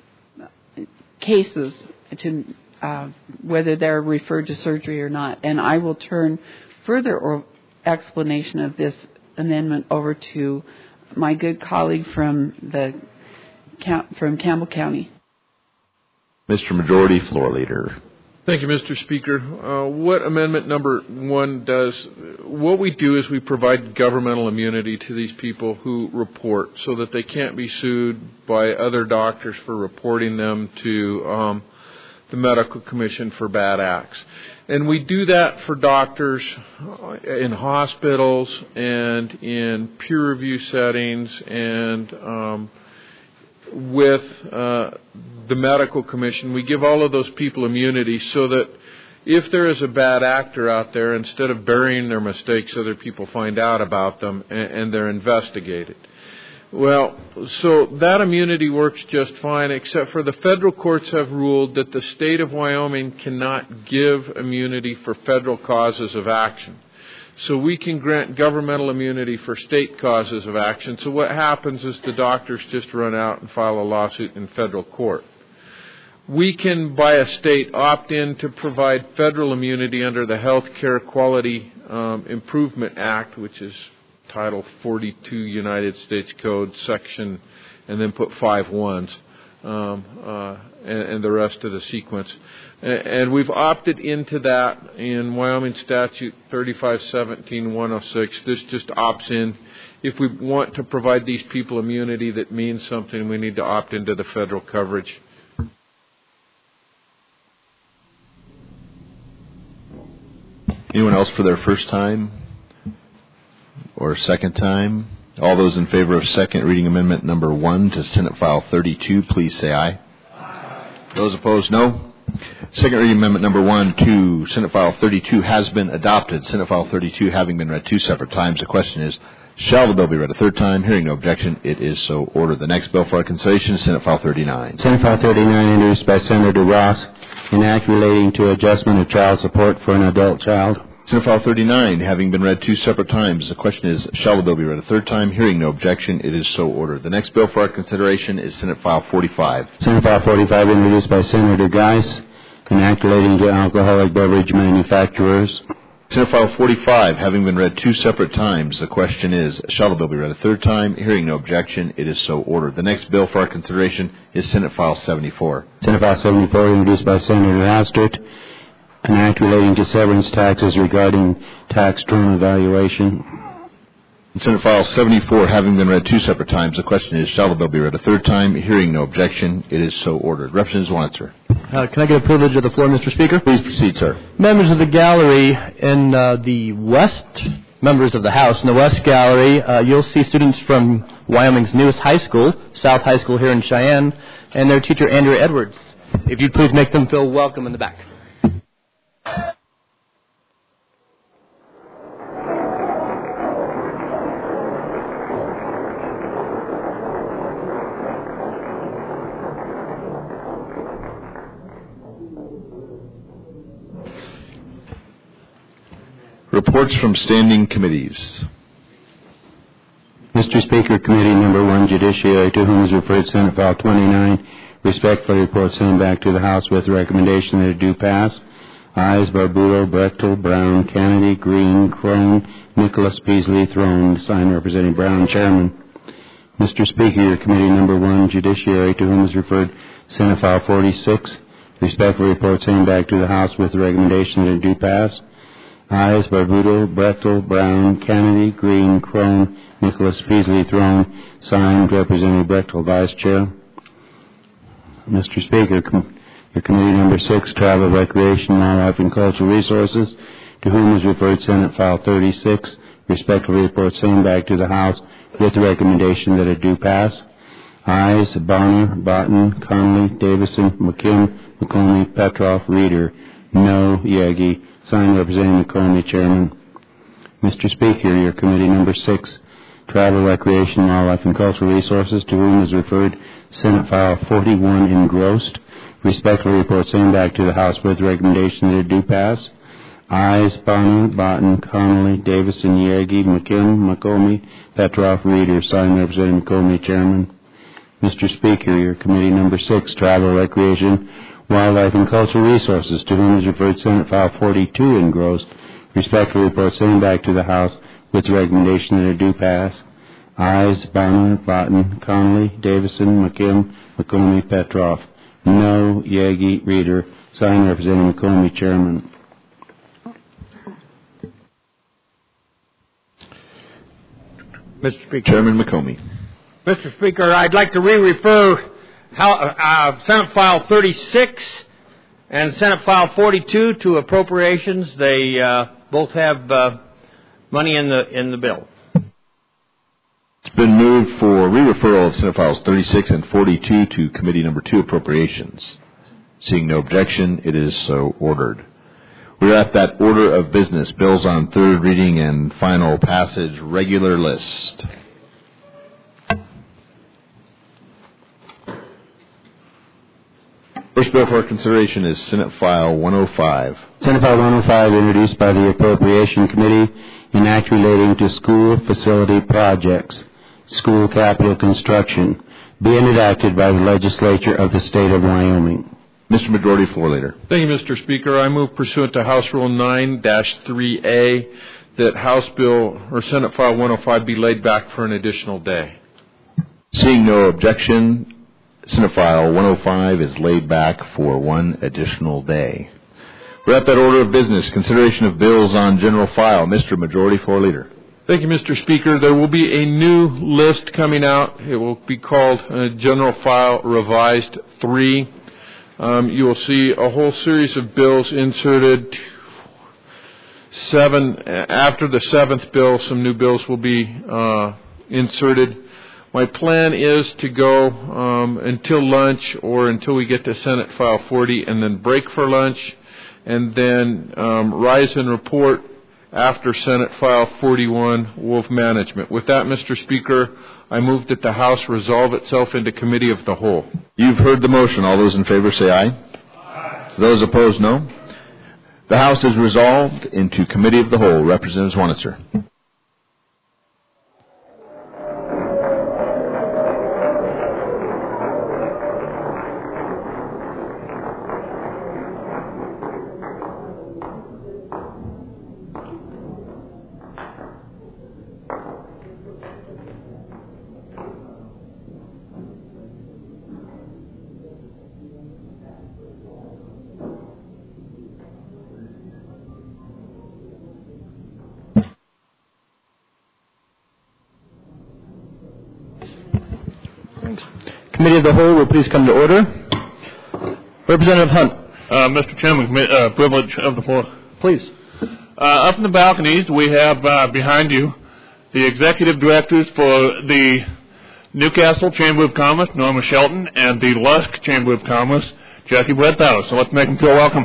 cases, to uh, whether they're referred to surgery or not. And I will turn further or explanation of this amendment over to my good colleague from the from Campbell County. Mister Majority Floor Leader. Thank you, Mister Speaker. Uh, what Amendment Number One does, what we do is we provide governmental immunity to these people who report so that they can't be sued by other doctors for reporting them to um, the Medical Commission for bad acts. And we do that for doctors in hospitals and in peer review settings and um, with uh, the Medical Commission. We give all of those people immunity so that if there is a bad actor out there, instead of burying their mistakes, other people find out about them and, and they're investigated. Well, so that immunity works just fine, except for the federal courts have ruled that the state of Wyoming cannot give immunity for federal causes of action. So we can grant governmental immunity for state causes of action. So what happens is the doctors just run out and file a lawsuit in federal court. We can, by a state, opt in to provide federal immunity under the Health Care Quality um, Improvement Act, which is Title forty-two United States Code, section, and then put five ones, um, uh, and, and the rest of the sequence. And we've opted into that in Wyoming Statute thirty-five seventeen one oh six. This just opts in. If we want to provide these people immunity that means something, we need to opt into the federal coverage. Anyone else for their first time or second time? All those in favor of second reading amendment number one to Senate File thirty-two, please say aye. Aye. Those opposed, no. Second reading amendment number one to Senate File thirty-two has been adopted. Senate File thirty-two having been read two separate times. The question is, shall the bill be read a third time? Hearing no objection, it is so ordered. The next bill for our consideration is Senate File thirty-nine. Senate File thirty-nine, introduced by Senator Ross, an act relating to adjustment of child support for an adult child. Senate File thirty-nine, having been read two separate times, the question is, shall the bill be read a third time? Hearing no objection, it is so ordered. The next bill for our consideration is Senate File forty-five. Senate File forty-five, introduced by Senator Geis, an act relating to alcoholic beverage manufacturers. Senate File forty-five, having been read two separate times, the question is, shall the bill be read a third time? Hearing no objection, it is so ordered. The next bill for our consideration is Senate File seventy-four. Senate File seventy-four, introduced by Senator Hastert, An act relating to severance taxes regarding tax term evaluation. In Senate File seventy-four, having been read two separate times, the question is, shall the bill be read a third time? Hearing no objection, it is so ordered. Representative Wanitzer. Uh, can I get a privilege of the floor, Mister Speaker? Please proceed, sir. Members of the gallery in uh, the west, members of the House in the west gallery, uh, you'll see students from Wyoming's newest high school, South High School here in Cheyenne, and their teacher, Andrea Edwards. If you'd please make them feel welcome in the back. Reports from standing committees. Mister Speaker, Committee Number one, Judiciary, to whom is referred Senate File twenty-nine, respectfully report sent back to the House with the recommendation that it do pass. Ayes, Barbuto, Brechtel, Brown, Kennedy, Green, Crone, Nicholas, Peasley, Throne. Signed, Representative Brown, Chairman. Mister Speaker, your Committee Number one, Judiciary, to whom is referred Senate File forty-six, respectfully report sent back to the House with the recommendation that it do pass. Ayes, Barbuto, Brechtel, Brown, Kennedy, Green, Crone, Nicholas, Peasley, Throne. Signed, Representative Brechtel, Vice Chair. Mister Speaker, com- your Committee Number six, Travel, Recreation, Wildlife, and Cultural Resources, to whom is referred Senate File thirty-six, respectfully report sent back to the House with the recommendation that it do pass. Ayes, Bonner, Botten, Connolly, Davison, McKim, McComey, Petroff, Reeder. No, Yagi. Signed, Representative McComey, Chairman. Mister Speaker, your Committee Number six, Travel, Recreation, Wildlife, and Cultural Resources, to whom is referred Senate File forty-one, engrossed. Respectfully report sent back to the House with recommendation that it do pass. Ayes, Bonner, Botten, Connolly, Davison, Yagi, McKim, McComey, Petroff, Reeder. Signed, Representative McComey, Chairman. Mister Speaker, your Committee Number six, Travel, Recreation, Wildlife, and Cultural Resources, to whom is referred Senate File forty-two, engrossed. Respectfully report sent back to the House with the recommendation that it do pass. Ayes, Bonner, Botten, Connolly, Davison, McKim, McComey, Petroff. No, Yagi, Reeder. Signed, Representative McComey, Chairman. Mister Speaker. Chairman McComey. Mister Speaker, I'd like to re-refer how, uh, Senate File thirty-six and Senate File forty-two to appropriations. They uh, both have uh, money in the in the bill. It's been moved for re-referral of Senate Files thirty-six and forty-two to Committee Number two, Appropriations. Seeing no objection, it is so ordered. We're at that order of business, bills on third reading and final passage, regular list. First bill for consideration is Senate File one oh five. Senate File one oh five, introduced by the Appropriation Committee, an act relating to school facility projects, school capital construction, being enacted by the legislature of the state of Wyoming. Mister Majority Floor Leader. Thank you, Mister Speaker. I move pursuant to House Rule nine dash three A that House Bill or Senate File one oh five be laid back for an additional day. Seeing no objection, Senate File one oh five is laid back for one additional day. We're at that order of business, consideration of bills on general file. Mister Majority Floor Leader. Thank you, Mister Speaker. There will be a new list coming out. It will be called uh, General File Revised three. Um, you will see a whole series of bills inserted. Seven after the seventh bill, some new bills will be uh, inserted. My plan is to go um, until lunch or until we get to Senate File forty and then break for lunch and then um, rise and report after Senate File forty-one, Wolf Management. With that, Mister Speaker, I move that the House resolve itself into Committee of the Whole. You've heard the motion. All those in favor say aye. Aye. Those opposed, no. The House is resolved into Committee of the Whole. Representative Wanitzer. Committee of the Whole will please come to order. Representative Hunt. Uh, Mister Chairman, uh, privilege of the floor. Please. Uh, up in the balconies, we have uh, behind you the executive directors for the Newcastle Chamber of Commerce, Norma Shelton, and the Lusk Chamber of Commerce, Jackie Bredthouse. So let's make them feel welcome.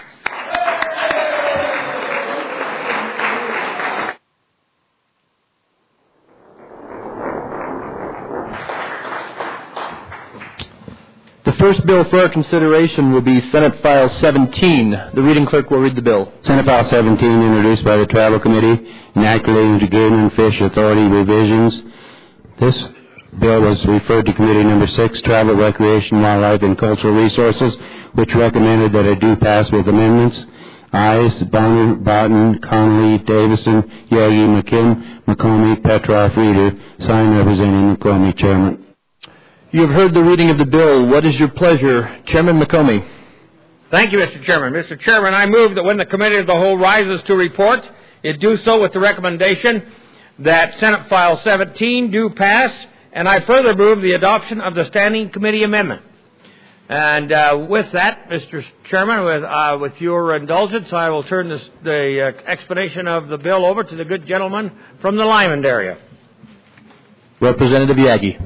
The first bill for our consideration will be Senate File seventeen. The reading clerk will read the bill. Senate File seventeen, introduced by the Travel Committee, an act relating to Game and Fish Authority revisions. This bill was referred to Committee Number six, Travel, Recreation, Wildlife, and Cultural Resources, which recommended that it do pass with amendments. Ayes, Bonner, Barton, Connolly, Davison, Yagi, McKim, McCormick, Petroff, Reeder. Signed, representing McCormick, Chairman. You have heard the reading of the bill. What is your pleasure? Chairman McCormick. Thank you, Mister Chairman. Mister Chairman, I move that when the Committee of the Whole rises to report, it do so with the recommendation that Senate File seventeen do pass, and I further move the adoption of the Standing Committee amendment. And uh, with that, Mister Chairman, with, uh, with your indulgence, I will turn this, the uh, explanation of the bill over to the good gentleman from the Limond area. Representative Yagi.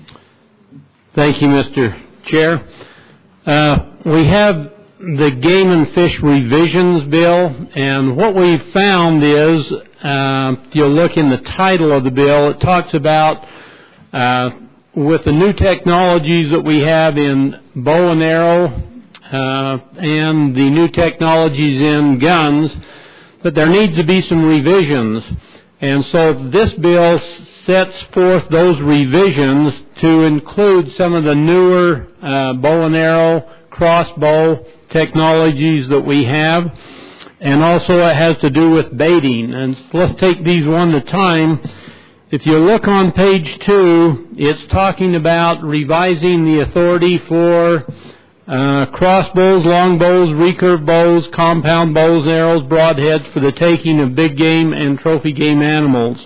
Thank you, Mister Chair. Uh, we have the Game and Fish Revisions Bill, and what we've found is, uh, if you look in the title of the bill, it talks about uh, with the new technologies that we have in bow and arrow uh, and the new technologies in guns, that there needs to be some revisions. And so this bill sets forth those revisions to include some of the newer uh, bow and arrow, crossbow technologies that we have. And also it has to do with baiting. And let's take these one at a time. If you look on page two, it's talking about revising the authority for uh, crossbows, longbows, recurve bows, compound bows, arrows, broadheads for the taking of big game and trophy game animals.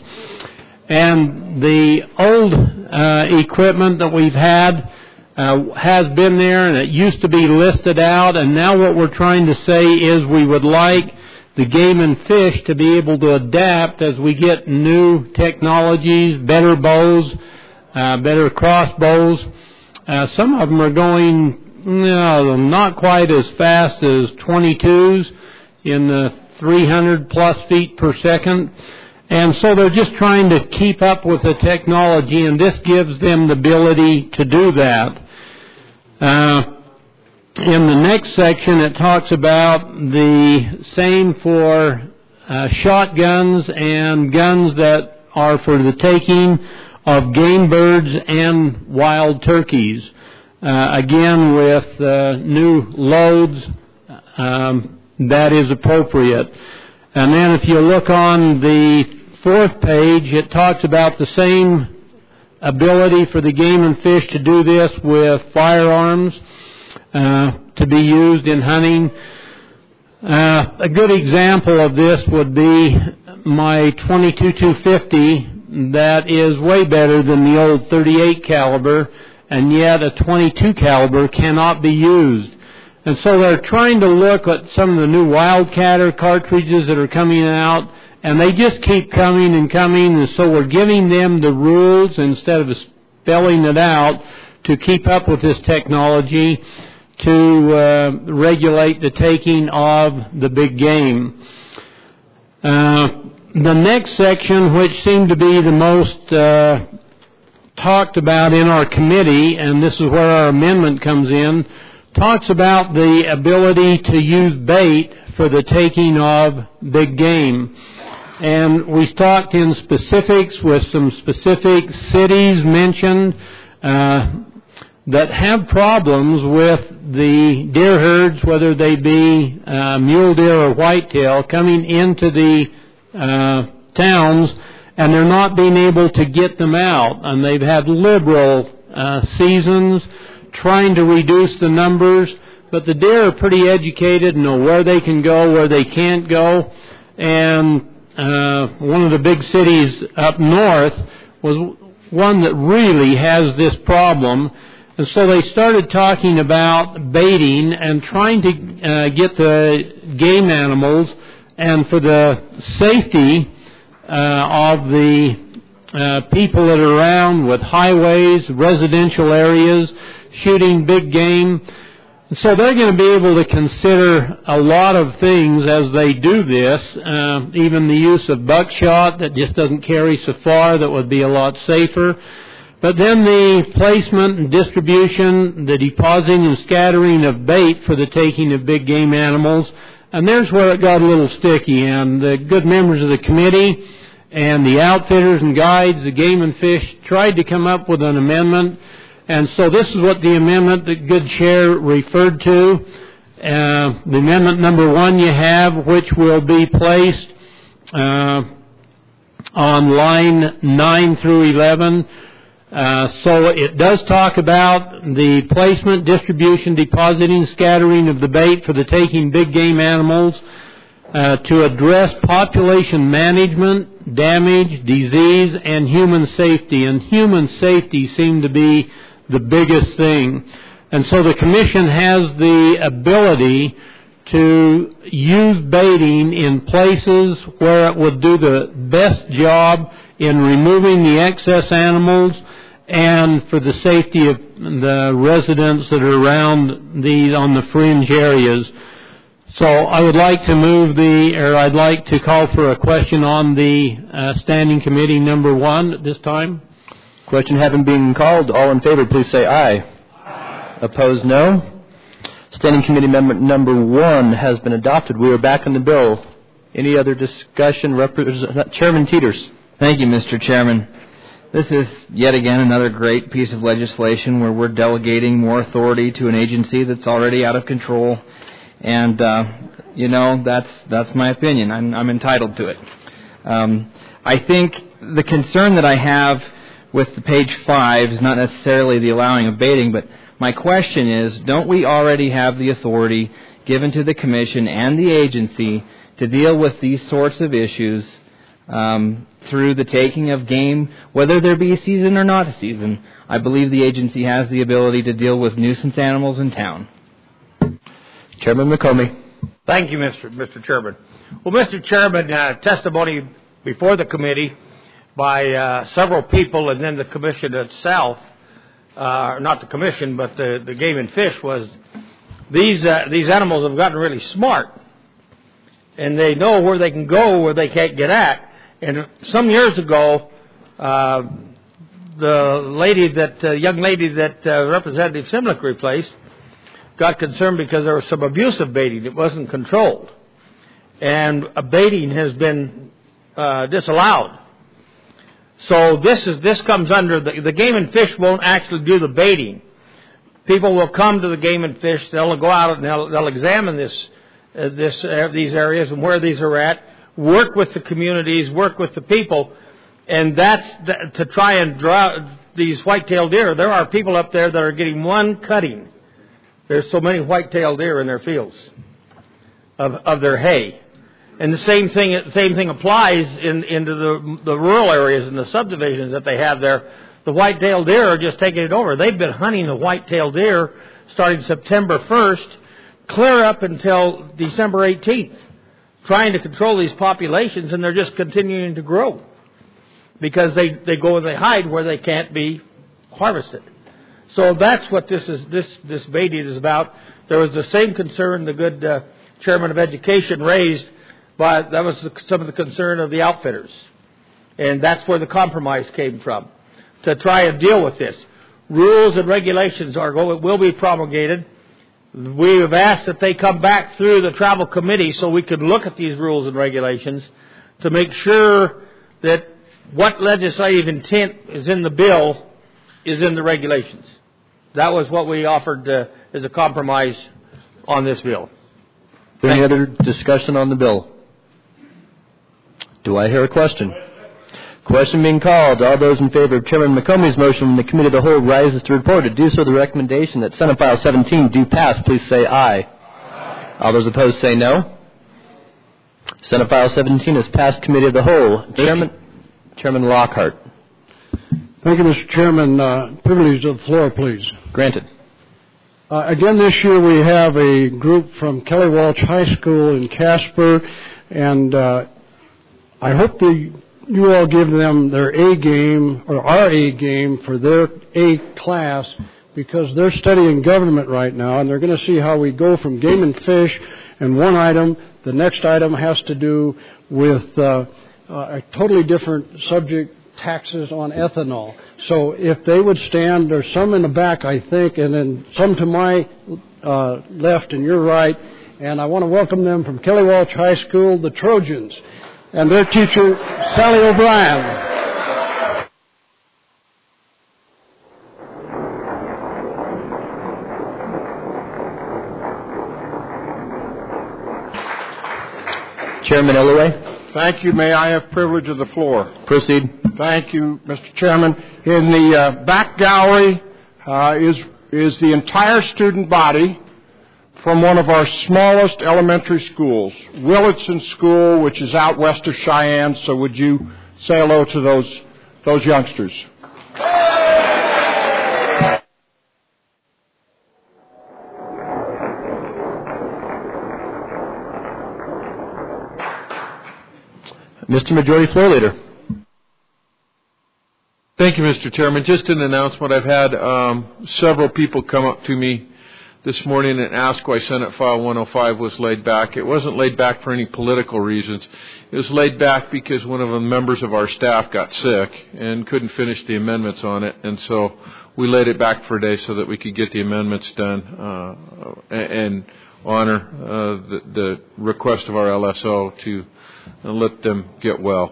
And the old uh, equipment that we've had uh, has been there, and it used to be listed out, and now what we're trying to say is we would like the Game and Fish to be able to adapt as we get new technologies, better bows, uh, better crossbows. Uh, some of them are going, no, not quite as fast as twenty-twos in the three hundred plus feet per second. And so they're just trying to keep up with the technology, and this gives them the ability to do that. Uh, in the next section, it talks about the same for uh, shotguns and guns that are for the taking of game birds and wild turkeys. Uh, again, with uh, new loads, um, that is appropriate. And then if you look on the fourth page, it talks about the same ability for the Game and Fish to do this with firearms uh, to be used in hunting. Uh, a good example of this would be my twenty-two two fifty that is way better than the old thirty-eight caliber, and yet a twenty-two caliber cannot be used. And so they're trying to look at some of the new Wildcatter cartridges that are coming out, and they just keep coming and coming, and so we're giving them the rules instead of spelling it out to keep up with this technology to uh, regulate the taking of the big game. Uh, the next section, which seemed to be the most uh, talked about in our committee, and this is where our amendment comes in, talks about the ability to use bait for the taking of big game. And we talked in specifics with some specific cities mentioned uh, that have problems with the deer herds, whether they be uh, mule deer or whitetail, coming into the uh, towns, and they're not being able to get them out. And they've had liberal uh, seasons trying to reduce the numbers, but the deer are pretty educated and know where they can go, where they can't go. And uh, one of the big cities up north was one that really has this problem. And so they started talking about baiting and trying to uh, get the game animals and for the safety uh, of the uh, people that are around with highways, residential areas, shooting big game. And so they're going to be able to consider a lot of things as they do this, uh, even the use of buckshot that just doesn't carry so far, that would be a lot safer. But then the placement and distribution, the depositing and scattering of bait for the taking of big game animals. And there's where it got a little sticky. And the good members of the committee and the outfitters and guides, the Game and Fish, tried to come up with an amendment. And so this is what the amendment that good chair referred to. Uh, the amendment number one you have, which will be placed uh, on line nine through eleven. Uh, so it does talk about the placement, distribution, depositing, scattering of the bait for the taking big game animals uh, to address population management, damage, disease, and human safety. And human safety seemed to be the biggest thing. And so the Commission has the ability to use baiting in places where it would do the best job in removing the excess animals and for the safety of the residents that are around these on the fringe areas. So I would like to move the, or I'd like to call for a question on the uh, Standing Committee number one at this time. Question having been called, all in favor, please say aye. Aye. Opposed, no. Standing Committee Amendment number one has been adopted. We are back on the bill. Any other discussion? Repre- Chairman Teeters. Thank you, Mister Chairman. This is yet again another great piece of legislation where we're delegating more authority to an agency that's already out of control. And, uh, you know, that's that's my opinion. I'm, I'm entitled to it. Um, I think the concern that I have with the page five is not necessarily the allowing of baiting, but my question is, don't we already have the authority given to the Commission and the agency to deal with these sorts of issues um, through the taking of game, whether there be a season or not a season? I believe the agency has the ability to deal with nuisance animals in town. Chairman McComey. Thank you, Mister Mister Chairman. Well, Mister Chairman, uh, testimony before the committee by uh, several people and then the Commission itself, uh, not the Commission, but the, the Game and Fish, was these uh, these animals have gotten really smart, and they know where they can go, where they can't get at. And some years ago, uh, the lady that, uh, young lady that uh, Representative Simlick replaced got concerned because there was some abusive baiting. It wasn't controlled. And uh, baiting has been uh, disallowed. So this is this comes under, the, the Game and Fish won't actually do the baiting. People will come to the Game and Fish, they'll go out and they'll, they'll examine this, uh, this uh, these areas and where these are at, work with the communities, work with the people, and that's th- to try and draw these white-tailed deer. There are people up there that are getting one cutting. There's so many white-tailed deer in their fields of, of their hay. And the same thing same thing applies in, into the, the rural areas and the subdivisions that they have there. The white-tailed deer are just taking it over. They've been hunting the white-tailed deer starting September first, clear up until December eighteenth. Trying to control these populations, and they're just continuing to grow because they, they go and they hide where they can't be harvested. So that's what this is. This this baiting is about. There was the same concern the good uh, chairman of education raised, but that was the, some of the concern of the outfitters, and that's where the compromise came from to try and deal with this. Rules and regulations are going will be promulgated. We have asked that they come back through the travel committee so we could look at these rules and regulations to make sure that what legislative intent is in the bill is in the regulations. That was what we offered uh, as a compromise on this bill. Any other discussion on the bill? Do I hear a question? Question being called. All those in favor of Chairman McComey's motion, the committee of the whole rises to report. To do so, the recommendation that Senate File seventeen do pass, please say aye. Aye. All those opposed say no. Senate File seventeen is passed, committee of the whole. Chairman, Chairman Lockhart. Thank you, Mister Chairman. Uh, privilege of the floor, please. Granted. Uh, again, this year we have a group from Kelly Walsh High School in Casper, and uh, I hope the, you all give them their A game, or our A game, for their A class, because they're studying government right now, and they're going to see how we go from game and fish and one item. The next item has to do with uh, uh, a totally different subject, taxes on ethanol. So if they would stand, there's some in the back, I think, and then some to my uh, left and your right. And I want to welcome them from Kelly Walsh High School, the Trojans, and their teacher, Sally O'Brien. Chairman Illoway. Thank you. May I have privilege of the floor? Proceed. Thank you, Mister Chairman. In the uh, back gallery uh, is is the entire student body from one of our smallest elementary schools, Willitson School, which is out west of Cheyenne. So would you say hello to those those youngsters? Mister Majority Floor Leader. Thank you, Mister Chairman. Just an announcement. I've had um, several people come up to me this morning and ask why Senate File one oh five was laid back. It wasn't laid back for any political reasons. It was laid back because one of the members of our staff got sick and couldn't finish the amendments on it, and so we laid it back for a day so that we could get the amendments done uh, and honor uh, the, the request of our L S O to uh, let them get well.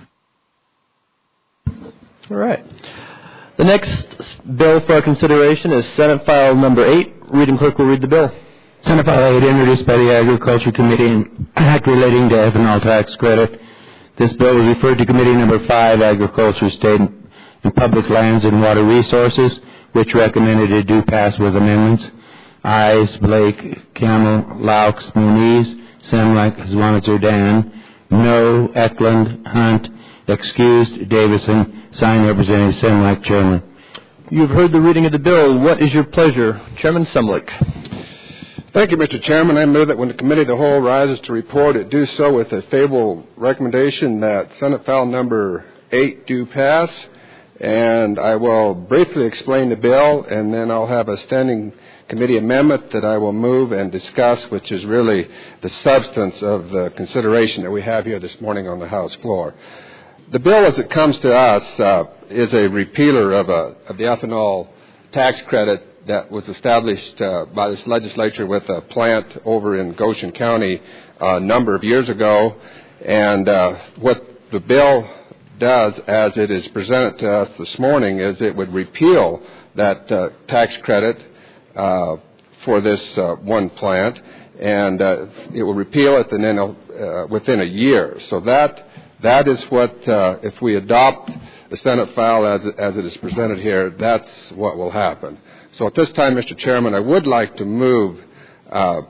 All right. The next bill for our consideration is Senate File Number eight. Reading clerk will read the bill. Senate File eight, introduced by the Agriculture Committee, an act relating to ethanol tax credit. This bill was referred to Committee Number five, Agriculture, State and Public Lands and Water Resources, which recommended it do pass with amendments. Ayes, Blake, Camel, Laux, Muniz, Semlak, Zwanitzer, Dan. No, Eklund, Hunt. Excused, Davison. Signed, Representative Semlak, Chairman. You've heard the reading of the bill. What is your pleasure? Chairman Semlak. Thank you, Mister Chairman. I move that when the Committee of the Whole rises to report, it do so with a favorable recommendation that Senate File Number eight do pass. And I will briefly explain the bill, and then I'll have a standing committee amendment that I will move and discuss, which is really the substance of the consideration that we have here this morning on the House floor. The bill as it comes to us uh, is a repealer of, a, of the ethanol tax credit that was established uh, by this legislature with a plant over in Goshen County uh, a number of years ago. And uh, what the bill does, as it is presented to us this morning, is it would repeal that uh, tax credit uh, for this uh, one plant, and uh, it will repeal it and then uh, within a year. So that that is what, uh, if we adopt the Senate file as, as it is presented here, that's what will happen. So at this time, Mister Chairman, I would like to move uh,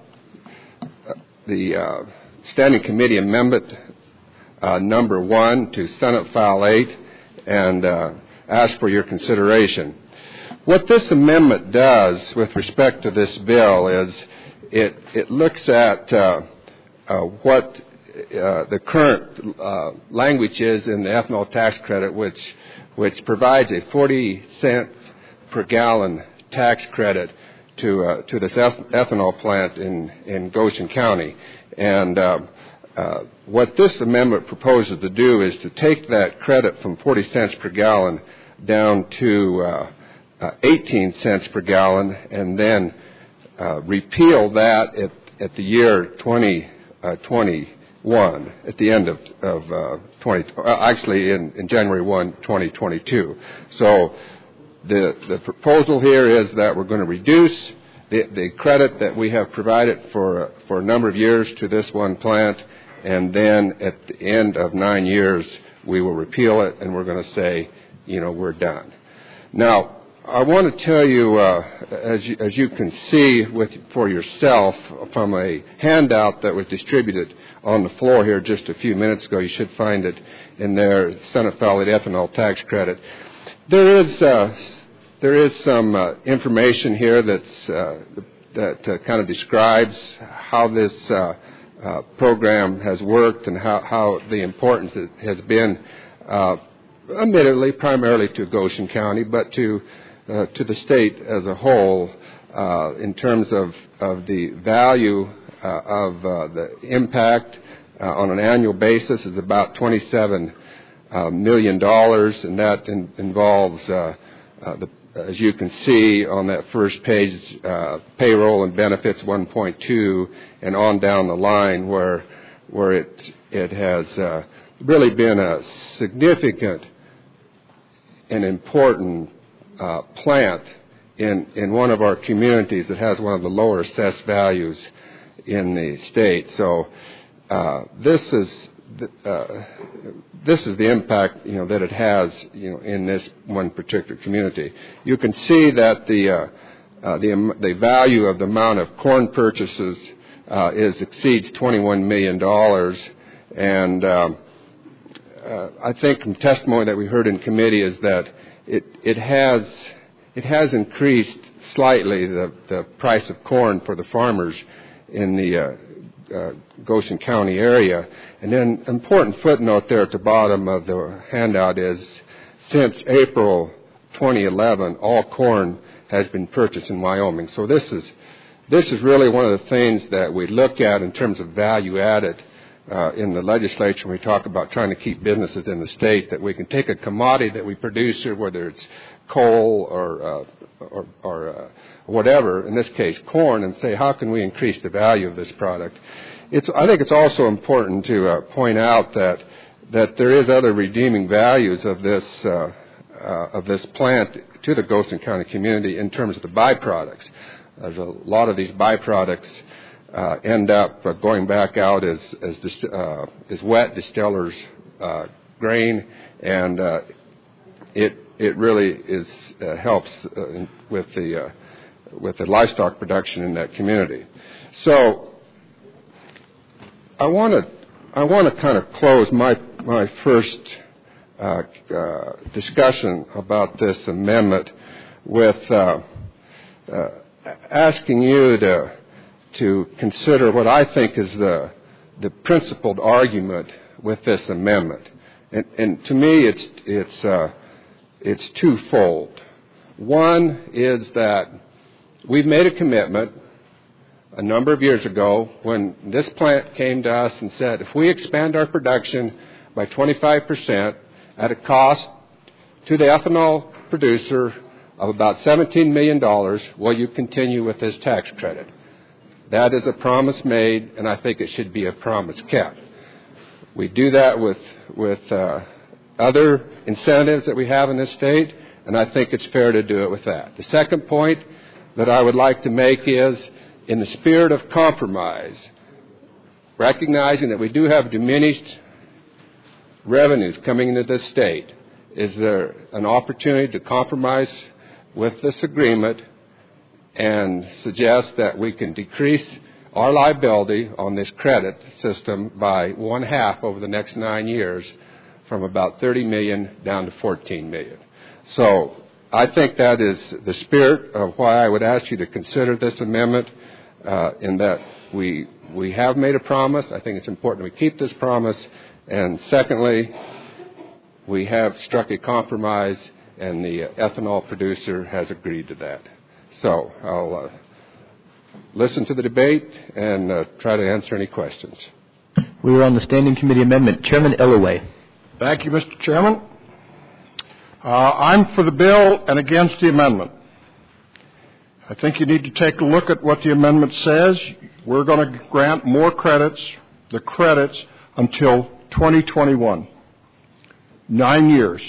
the uh, Standing Committee Amendment uh, number one to Senate File eight and uh, ask for your consideration. What this amendment does with respect to this bill is it, it looks at uh, uh, what uh, the current uh, language is in the ethanol tax credit, which, which provides a forty cents per gallon tax credit to uh, to this ethanol plant in, in Goshen County. And uh, uh, what this amendment proposes to do is to take that credit from forty cents per gallon down to uh, uh, eighteen cents per gallon, and then uh, repeal that at, at the year twenty twenty-one, at the end of, of uh, twenty, uh, actually in, in January first, twenty twenty-two. So The, the proposal here is that we're going to reduce the, the credit that we have provided for, for a number of years to this one plant, and then at the end of nine years, we will repeal it, and we're going to say, you know, we're done. Now, I want to tell you, uh, as you, as you can see with, for yourself from a handout that was distributed on the floor here just a few minutes ago, you should find it in there, Senate File eight ethanol tax credit. there is uh, there is some uh, information here that's uh, that uh, kind of describes how this uh, uh, program has worked and how, how the importance it has been, uh, admittedly primarily to Goshen County, but to uh, to the state as a whole uh, in terms of of the value uh, of uh, the impact uh, on an annual basis is about twenty-seven uh, million dollars, and that in, involves uh, uh, the as you can see on that first page, uh, payroll and benefits one point two, and on down the line where where it it has uh, really been a significant and important uh, plant in in one of our communities that has one of the lower assessed values in the state. So uh, this is. Uh, this is the impact, you know, that it has, you know, in this one particular community. You can see that the uh, uh, the the value of the amount of corn purchases uh, is exceeds twenty-one million dollars, and um, uh, I think from testimony that we heard in committee is that it it has it has increased slightly the the price of corn for the farmers in the uh, Uh, Goshen County area. And then an important footnote there at the bottom of the handout is since April twenty eleven, all corn has been purchased in Wyoming. So this is this is really one of the things that we look at in terms of value added uh, in the legislature when we talk about trying to keep businesses in the state, that we can take a commodity that we produce here, whether it's coal or uh, or, or uh, whatever, in this case corn, and say how can we increase the value of this product. It's, I think it's also important to uh, point out that that there is other redeeming values of this uh, uh, of this plant to the Goshen County community in terms of the byproducts. There's a lot of these byproducts uh, end up uh, going back out as as, dis- uh, as wet distillers uh, grain, and uh, it it really is uh, helps uh, with the uh, with the livestock production in that community. So I want to I want to kind of close my my first uh, uh, discussion about this amendment with uh, uh, asking you to to consider what I think is the the principled argument with this amendment, and, and to me it's it's uh, it's twofold. One is that we've made a commitment a number of years ago when this plant came to us and said, if we expand our production by twenty-five percent at a cost to the ethanol producer of about seventeen million dollars, will you continue with this tax credit? That is a promise made, and I think it should be a promise kept. We do that with, with uh, other incentives that we have in this state, and I think it's fair to do it with that. The second point that I would like to make is, in the spirit of compromise, recognizing that we do have diminished revenues coming into this state, is there an opportunity to compromise with this agreement and suggest that we can decrease our liability on this credit system by one half over the next nine years from about thirty million dollars down to fourteen million dollars. So I think that is the spirit of why I would ask you to consider this amendment, uh, in that we we have made a promise. I think it's important we keep this promise. And secondly, we have struck a compromise, and the ethanol producer has agreed to that. So I'll uh, listen to the debate and uh, try to answer any questions. We are on the Standing Committee amendment. Chairman Ellaway. Thank you, Mister Chairman. Uh, I'm for the bill and against the amendment. I think you need to take a look at what the amendment says. We're going to grant more credits, the credits, until twenty twenty-one. Nine years.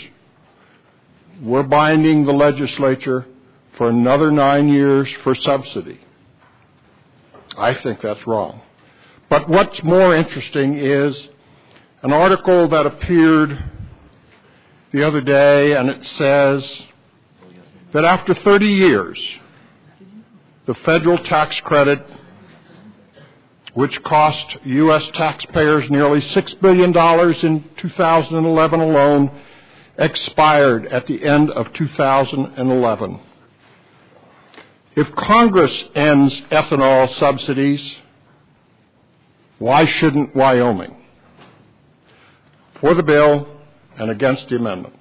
We're binding the legislature for another nine years for subsidy. I think that's wrong. But what's more interesting is an article that appeared the other day, and it says that after thirty years, the federal tax credit, which cost U S taxpayers nearly six billion dollars in two thousand eleven alone, expired at the end of two thousand eleven. If Congress ends ethanol subsidies, why shouldn't Wyoming? For the bill and against the amendment.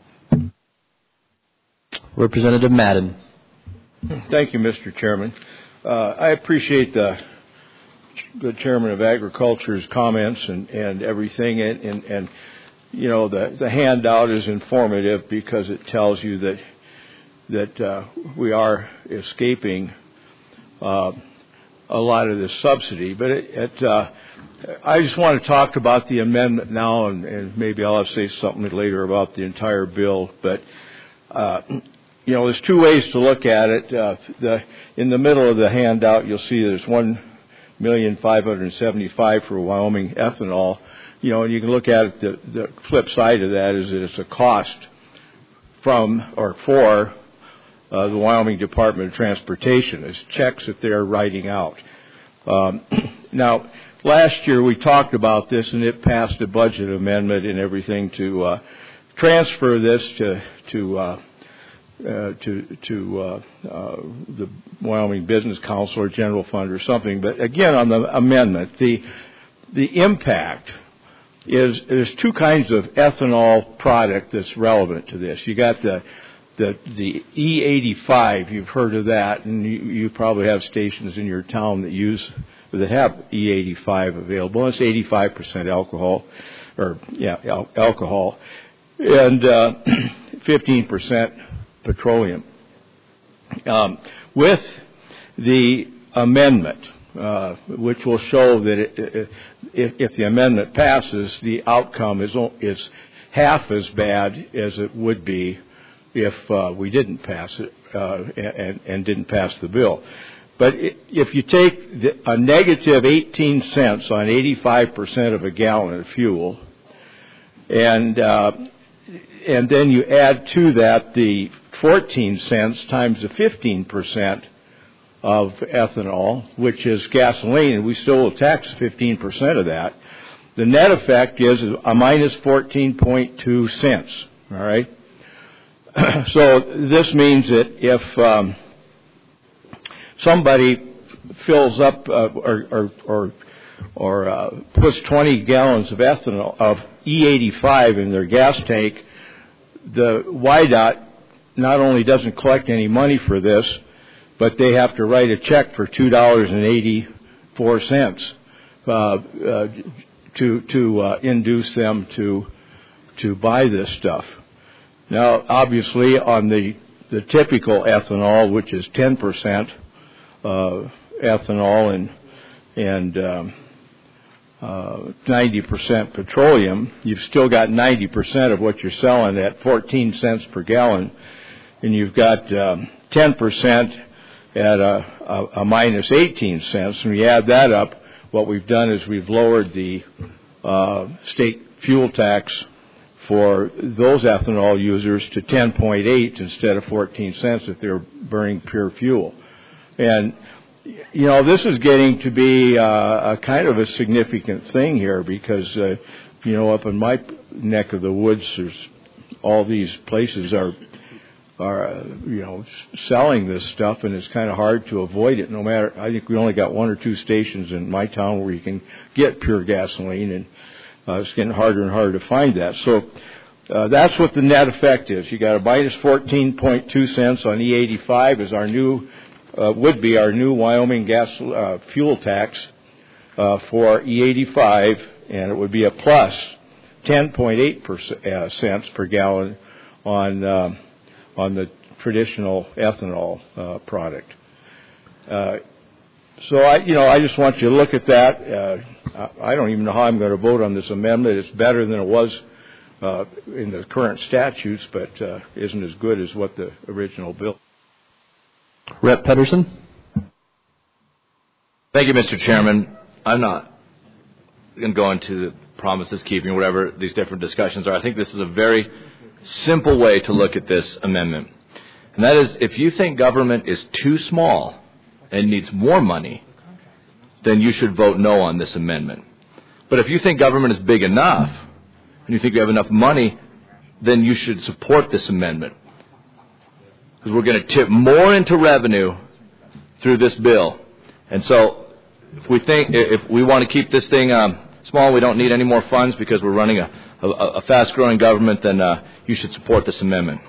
Representative Madden. Thank you, Mister Chairman. Uh, I appreciate the, the Chairman of Agriculture's comments and, and everything, and, and, and you know, the, the handout is informative because it tells you that that uh, we are escaping uh, a lot of this subsidy. But it, it, uh, I just want to talk about the amendment now, and, and maybe I'll have to say something later about the entire bill. But uh, you know, there's two ways to look at it. Uh, the, in the middle of the handout, you'll see there's one million five hundred seventy-five for Wyoming ethanol. You know, and you can look at it. The, the flip side of that is that it's a cost from or for uh, the Wyoming Department of Transportation. It's checks that they're writing out. Um, now, last year we talked about this, and it passed a budget amendment and everything to uh, transfer this to to. Uh, Uh, to to uh, uh, the Wyoming Business Council or General Fund or something. But again, on the amendment, the the impact is there's two kinds of ethanol product that's relevant to this. You got the the the E eighty-five. You've heard of that, and you, you probably have stations in your town that use that have E eighty-five available. It's eighty-five percent alcohol, or yeah, al- alcohol, and uh, fifteen percent. Petroleum. Um, with the amendment, uh, which will show that it, it, if, if the amendment passes, the outcome is is half as bad as it would be if uh, we didn't pass it uh, and, and didn't pass the bill. But if you take the, a negative eighteen cents on eighty-five percent of a gallon of fuel, and uh, and then you add to that the fourteen cents times the fifteen percent of ethanol, which is gasoline, and we still will tax fifteen percent of that. The net effect is a minus fourteen point two cents. All right. So this means that if um, somebody fills up uh, or or or, or uh, puts twenty gallons of ethanol of E eighty-five in their gas tank, the Y DOT not only doesn't collect any money for this, but they have to write a check for two dollars and eighty-four cents uh, uh, to to uh, induce them to to buy this stuff. Now, obviously, on the the typical ethanol, which is ten percent uh, ethanol and and um, uh, ninety percent petroleum, you've still got ninety percent of what you're selling at fourteen cents per gallon. And you've got um, ten percent at a, a, a minus eighteen cents. And we add that up, what we've done is we've lowered the uh, state fuel tax for those ethanol users to ten point eight instead of fourteen cents if they're burning pure fuel. And, you know, this is getting to be uh, a kind of a significant thing here because, uh, you know, up in my neck of the woods, there's all these places are are, uh, you know, selling this stuff, and it's kind of hard to avoid it. No matter, I think we only got one or two stations in my town where you can get pure gasoline, and uh, it's getting harder and harder to find that. So uh, that's what the net effect is. You got a minus fourteen point two cents on E eighty-five as our new, uh, would be our new Wyoming gas uh, fuel tax uh, for E eighty-five, and it would be a plus ten point eight uh, cents per gallon on. Uh, on the traditional ethanol uh, product. Uh, so I, you know, I just want you to look at that. Uh, I don't even know how I'm going to vote on this amendment. It's better than it was uh, in the current statutes, but uh, isn't as good as what the original bill. Representative Pedersen. Thank you, Mister Chairman. I'm not going to go into the promises keeping, whatever these different discussions are. I think this is a very simple way to look at this amendment. And that is, if you think government is too small and needs more money, then you should vote no on this amendment. But if you think government is big enough, and you think you have enough money then you should support this amendment. Because we're going to tip more into revenue through this bill. And so if we think, if we want to keep this thing um, small, we don't need any more funds because we're running a, a, a fast-growing government, then uh, you should support this amendment.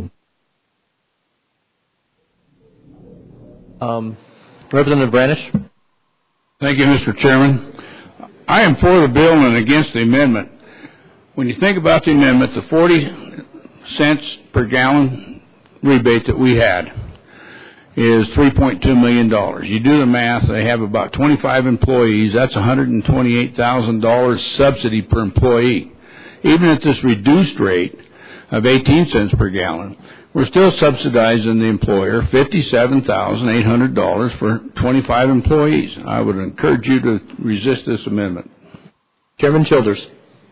Um, Representative Branish. Thank you, Mister Chairman. I am for the bill and against the amendment. When you think about the amendment, the forty cents per gallon rebate that we had is three point two million dollars. You do the math, they have about twenty-five employees. That's one hundred twenty-eight thousand dollars subsidy per employee. Even at this reduced rate of eighteen cents per gallon, we're still subsidizing the employer fifty-seven thousand eight hundred dollars for twenty-five employees. I would encourage you to resist this amendment. Chairman Childers.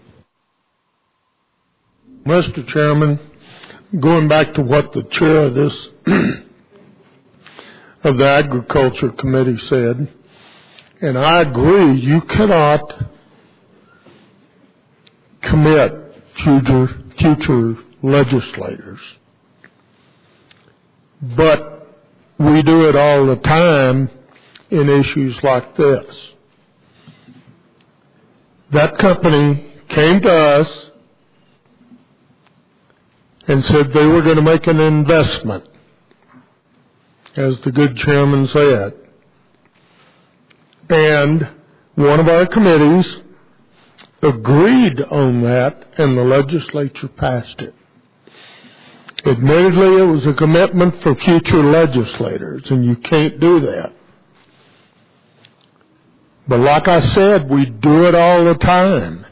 Mister Chairman, going back to what the chair of this of the Agriculture Committee said, and I agree, you cannot commit future future legislators. But we do it all the time in issues like this. That company came to us and said they were going to make an investment, as the good chairman said. And one of our committees agreed on that, and the legislature passed it. Admittedly, it was a commitment for future legislators, and you can't do that. But like I said, we do it all the time.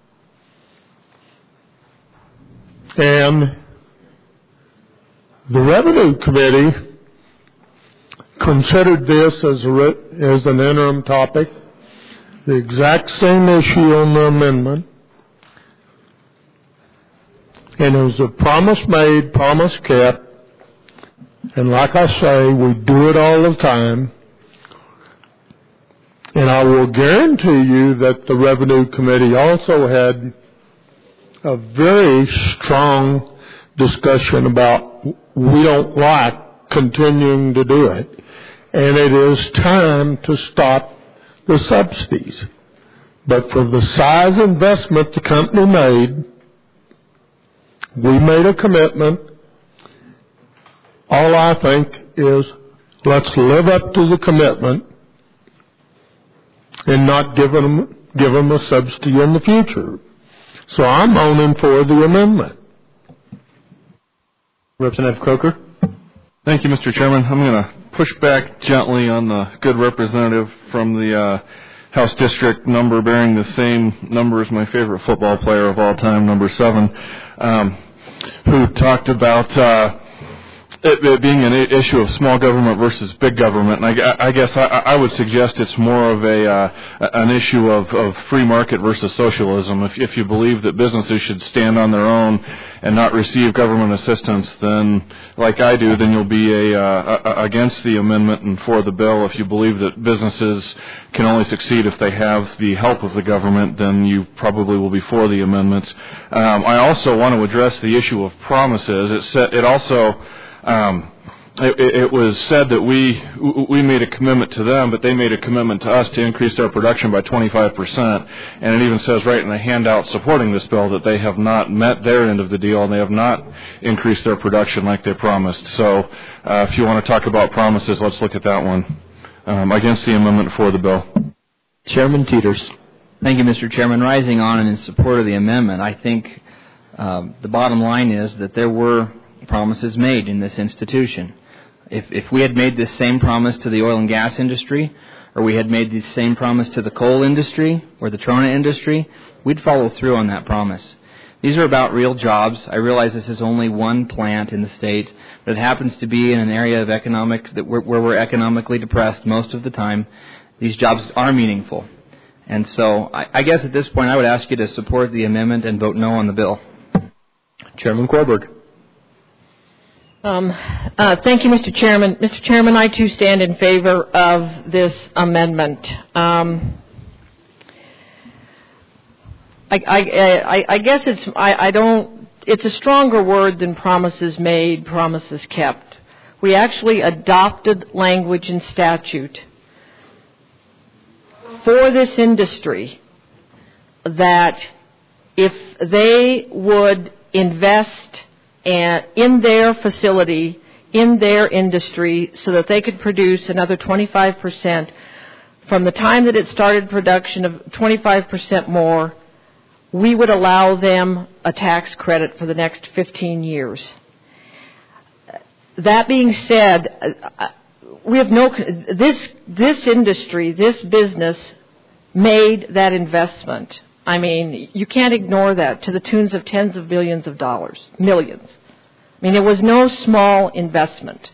And the Revenue Committee considered this as, a re- as an interim topic, the exact same issue on the amendment. And it was a promise made, promise kept. And like I say, we do it all the time. And I will guarantee you that the Revenue Committee also had a very strong discussion about we don't like continuing to do it. And it is time to stop the subsidies. But for the size investment the company made, we made a commitment. All I think is let's live up to the commitment and not give them, give them a subsidy in the future. So I'm voting for the amendment. Representative Croker. Thank you, Mister Chairman. I'm going to push back gently on the good representative from the uh, House District number bearing the same number as my favorite football player of all time, number seven, um, who talked about uh, it, it being an issue of small government versus big government. And I, I guess I, I would suggest it's more of a uh, an issue of, of free market versus socialism. If, if you believe that businesses should stand on their own and not receive government assistance, then, like I do, then you'll be a, uh, a, against the amendment and for the bill. If you believe that businesses can only succeed if they have the help of the government, then you probably will be for the amendments. Um, I also want to address the issue of promises. It, set, it also um, it, it was said that we we made a commitment to them, but they made a commitment to us to increase their production by twenty-five percent. And it even says right in the handout supporting this bill that they have not met their end of the deal and they have not increased their production like they promised. So uh, if you want to talk about promises, let's look at that one. Um, against the amendment, for the bill. Chairman Teeters. Thank you, Mister Chairman. Rising on and in support of the amendment, I think um, the bottom line is that there were promises made in this institution. If, if we had made this same promise to the oil and gas industry, or we had made the same promise to the coal industry or the trona industry, we'd follow through on that promise. These are about real jobs. I realize this is only one plant in the state, but it happens to be in an area of economic that we're, where we're economically depressed most of the time. These jobs are meaningful. And so I, I guess at this point I would ask you to support the amendment and vote no on the bill. Chairman Korberg. Um, uh, thank you, Mister Chairman. Mister Chairman, I too stand in favor of this amendment. Um, I, I, I, I guess it's I, I don't it's a stronger word than promises made, promises kept. We actually adopted language in statute for this industry that if they would invest in their facility, in their industry, so that they could produce another twenty-five percent from the time that it started production of twenty-five percent more, we would allow them a tax credit for the next fifteen years. That being said, we have no, this, this industry, this business made that investment. I mean, you can't ignore that, to the tunes of tens of billions of dollars, millions. I mean, it was no small investment.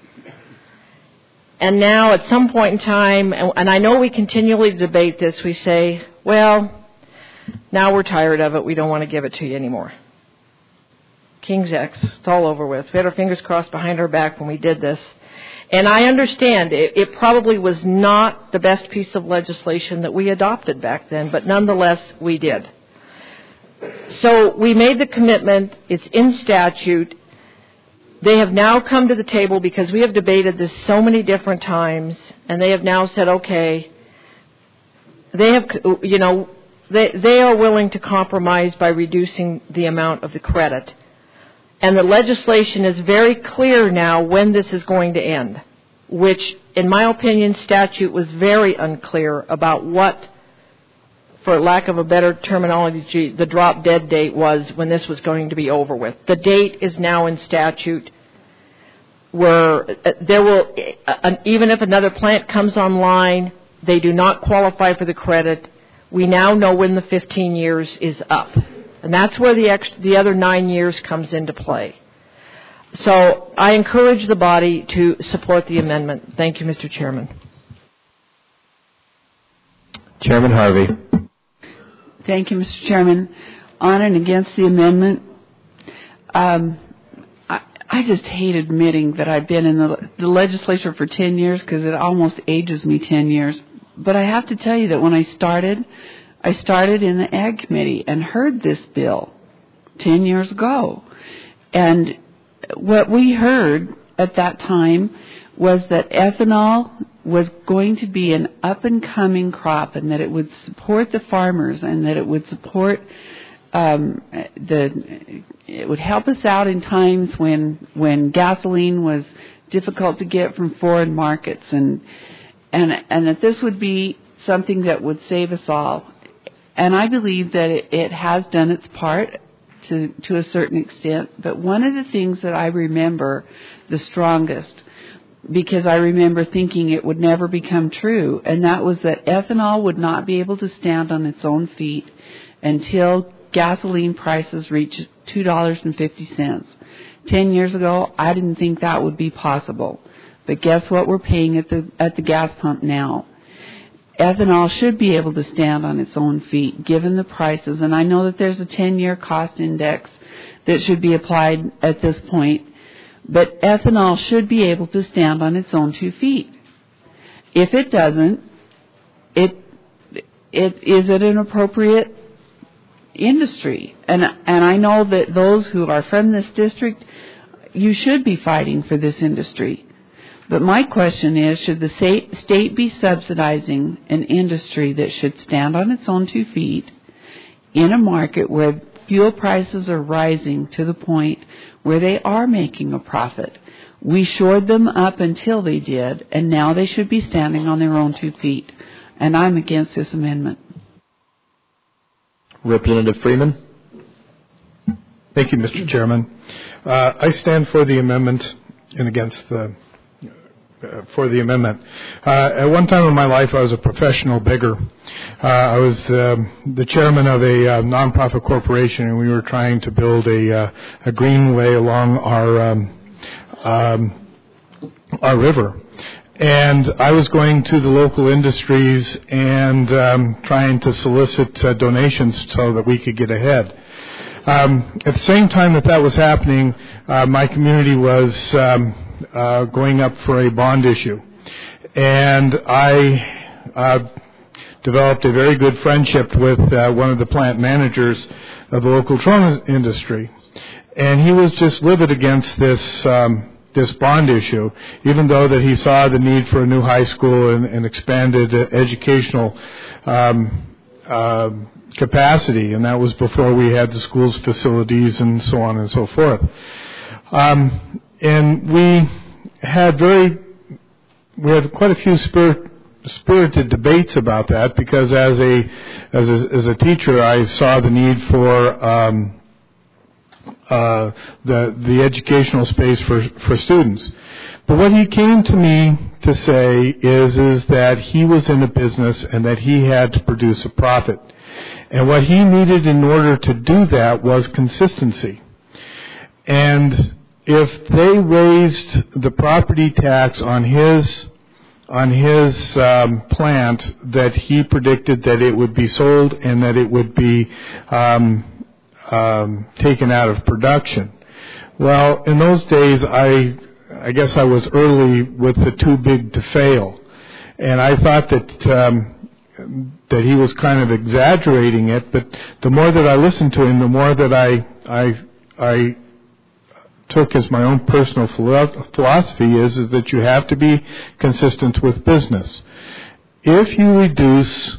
And now at some point in time, and I know we continually debate this, we say, well, now we're tired of it, we don't want to give it to you anymore. King's X, it's all over with. We had our fingers crossed behind our back when we did this. And I understand it, it probably was not the best piece of legislation that we adopted back then, but nonetheless, we did. So we made the commitment, it's in statute. They have now come to the table because we have debated this so many different times, and they have now said, okay, they have, you know, they, they are willing to compromise by reducing the amount of the credit. And the legislation is very clear now when this is going to end, which, in my opinion, statute was very unclear about what, for lack of a better terminology, the drop-dead date was when this was going to be over with. The date is now in statute where there will, even if another plant comes online, they do not qualify for the credit. We now know when the fifteen years is up. And that's where the, extra, the other nine years comes into play. So I encourage the body to support the amendment. Thank you, Mister Chairman. Chairman Harvey. Thank you, Mister Chairman. On and against the amendment, um, I, I just hate admitting that I've been in the, the legislature for ten years because it almost ages me ten years. But I have to tell you that when I started, I started in the Ag Committee and heard this bill ten years ago. And what we heard at that time was that ethanol was going to be an up-and-coming crop and that it would support the farmers and that it would support um, the, it would help us out in times when when gasoline was difficult to get from foreign markets, and and and that this would be something that would save us all. And I believe that it, it has done its part to to a certain extent. But one of the things that I remember the strongest, because I remember thinking it would never become true, and that was that ethanol would not be able to stand on its own feet until gasoline prices reached two dollars and fifty cents. Ten years ago, I didn't think that would be possible. But guess what we're paying at the at the gas pump now? Ethanol should be able to stand on its own feet, given the prices. And I know that there's a ten-year cost index that should be applied at this point. But ethanol should be able to stand on its own two feet. If it doesn't, it it is it an appropriate industry? And and I know that those who are from this district, you should be fighting for this industry. But my question is, should the state be subsidizing an industry that should stand on its own two feet in a market where fuel prices are rising to the point where they are making a profit? We shored them up until they did, and now they should be standing on their own two feet. And I'm against this amendment. Representative Freeman. Thank you, Mister Chairman. Uh, I stand for the amendment and against the uh, for the amendment. Uh, at one time in my life, I was a professional bigger. Uh, I was um, the chairman of a uh, nonprofit corporation, and we were trying to build a uh, a greenway along our um, um, our river. And I was going to the local industries and um, trying to solicit uh, donations so that we could get ahead. Um, at the same time that that was happening, uh, my community was um, uh, going up for a bond issue. And I uh, developed a very good friendship with uh, one of the plant managers of the local Toronto industry. and he was just livid against this um, this bond issue, even though that he saw the need for a new high school and, and expanded uh, educational um, uh, capacity, and that was before we had the school's facilities and so on and so forth. Um, and we had very, we had quite a few spirit, spirited debates about that, because as a, as a, as a teacher, I saw the need for, um, uh, the, the educational space for, for students. But what he came to me to say is, is that he was in a business and that he had to produce a profit. And what he needed in order to do that was consistency. And if they raised the property tax on his on his um, plant, that he predicted that it would be sold and that it would be um, um, taken out of production. Well, in those days, I I guess I was early with the too big to fail, and I thought that um, that he was kind of exaggerating it. But the more that I listened to him, the more that I I I took as my own personal philosophy is, is that you have to be consistent with business. If you reduce,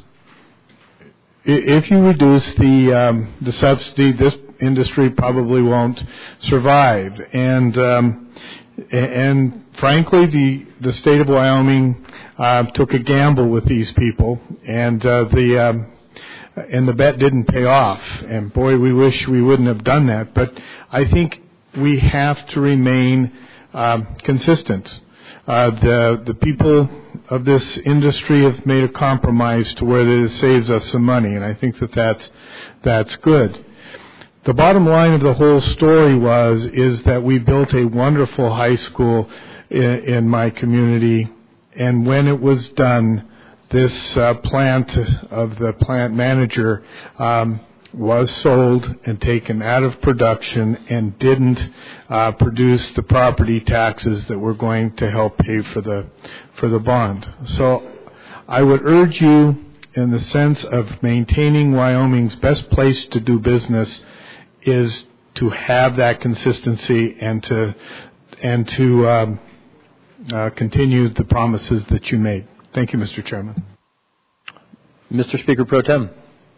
if you reduce the um, the subsidy, this industry probably won't survive. And um, and frankly, the the state of Wyoming uh, took a gamble with these people, and uh, the um, and the bet didn't pay off. And boy, we wish we wouldn't have done that. But I think we have to remain um, consistent. Uh, the the people of this industry have made a compromise to where it saves us some money, and I think that that's that's good. The bottom line of the whole story was is that we built a wonderful high school in, in my community, and when it was done, this uh, plant of the plant manager um, was sold and taken out of production and didn't uh, produce the property taxes that were going to help pay for the for the bond. So I would urge you, in the sense of maintaining Wyoming's best place to do business, is to have that consistency and to and to um, uh, continue the promises that you made. Thank you, Mister Chairman. Mister Speaker Pro Tem.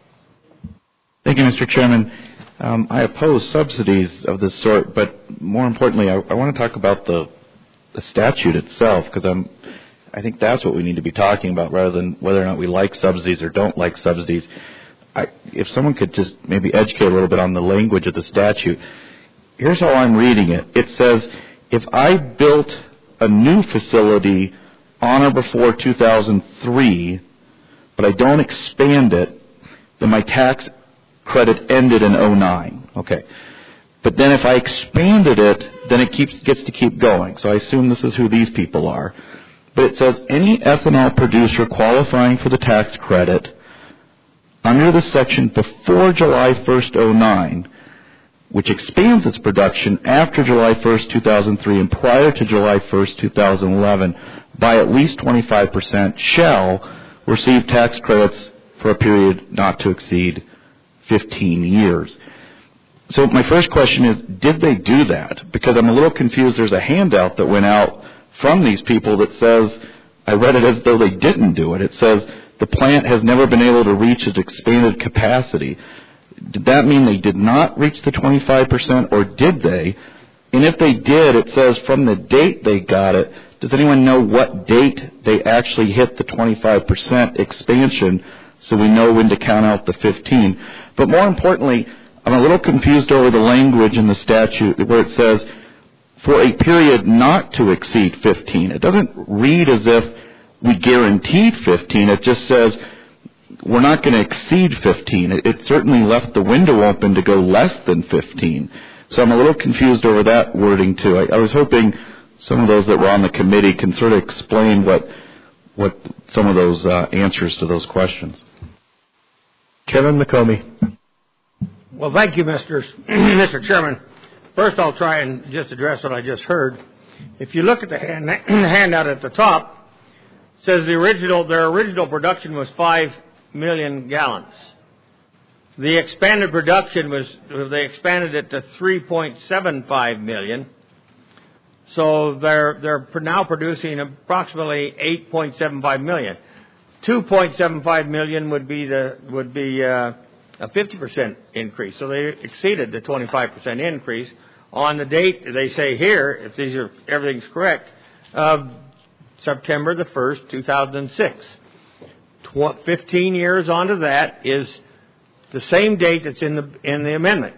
Thank you, Mister Chairman. Um, I oppose subsidies of this sort, but more importantly, I, I want to talk about the, the statute itself, because I'm, I think that's what we need to be talking about, rather than whether or not we like subsidies or don't like subsidies. I, if someone could just maybe educate a little bit on the language of the statute. Here's how I'm reading it. It says, if I built a new facility on or before two thousand three, but I don't expand it, then my tax credit ended in oh nine. Okay. But then if I expanded it, then it keeps gets to keep going. So I assume this is who these people are. But it says any ethanol producer qualifying for the tax credit under the section before July first, oh nine, which expands its production after July first, two thousand three and prior to July first, two thousand eleven by at least twenty-five percent shall receive tax credits for a period not to exceed fifteen years. So my first question is, did they do that? Because I'm a little confused. There's a handout that went out from these people that says, I read it as though they didn't do it. It says, the plant has never been able to reach its expanded capacity. Did that mean they did not reach the twenty-five percent, or did they? And if they did, it says from the date they got it. Does anyone know what date they actually hit the twenty-five percent expansion, so we know when to count out the fifteen? But more importantly, I'm a little confused over the language in the statute where it says, for a period not to exceed fifteen. It doesn't read as if we guaranteed fifteen. It just says we're not going to exceed fifteen. It, it certainly left the window open to go less than fifteen. So I'm a little confused over that wording too. I, I was hoping some of those that were on the committee can sort of explain what what some of those uh, answers to those questions. Chairman McComey. Well, thank you, Mister Mister Chairman. First, I'll try and just address what I just heard. If you look at the hand, handout at the top, it says the original their original production was five million gallons. The expanded production was, they expanded it to three point seven five million. So they're, they're now producing approximately eight point seven five million. two point seven five million would be the, would be, uh, a fifty percent increase. So they exceeded the twenty-five percent increase on the date, they say here, if these are, everything's correct, of September the first, two thousand six. Tw- fifteen years onto that is the same date that's in the, in the amendment.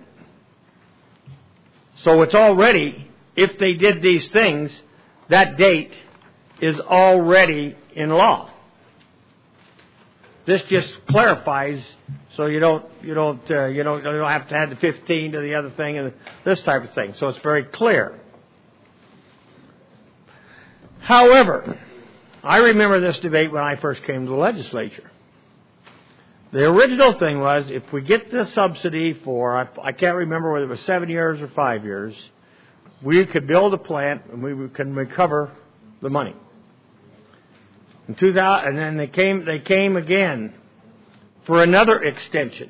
So it's already, if they did these things, that date is already in law. This just clarifies, so you don't you don't uh, you don't you don't have to add the fifteen to the other thing and this type of thing. So it's very clear. However, I remember this debate when I first came to the legislature. The original thing was, if we get this subsidy for, I, I can't remember whether it was seven years or five years, we could build a plant and we can recover the money. In two thousand, and then they came, they came again for another extension.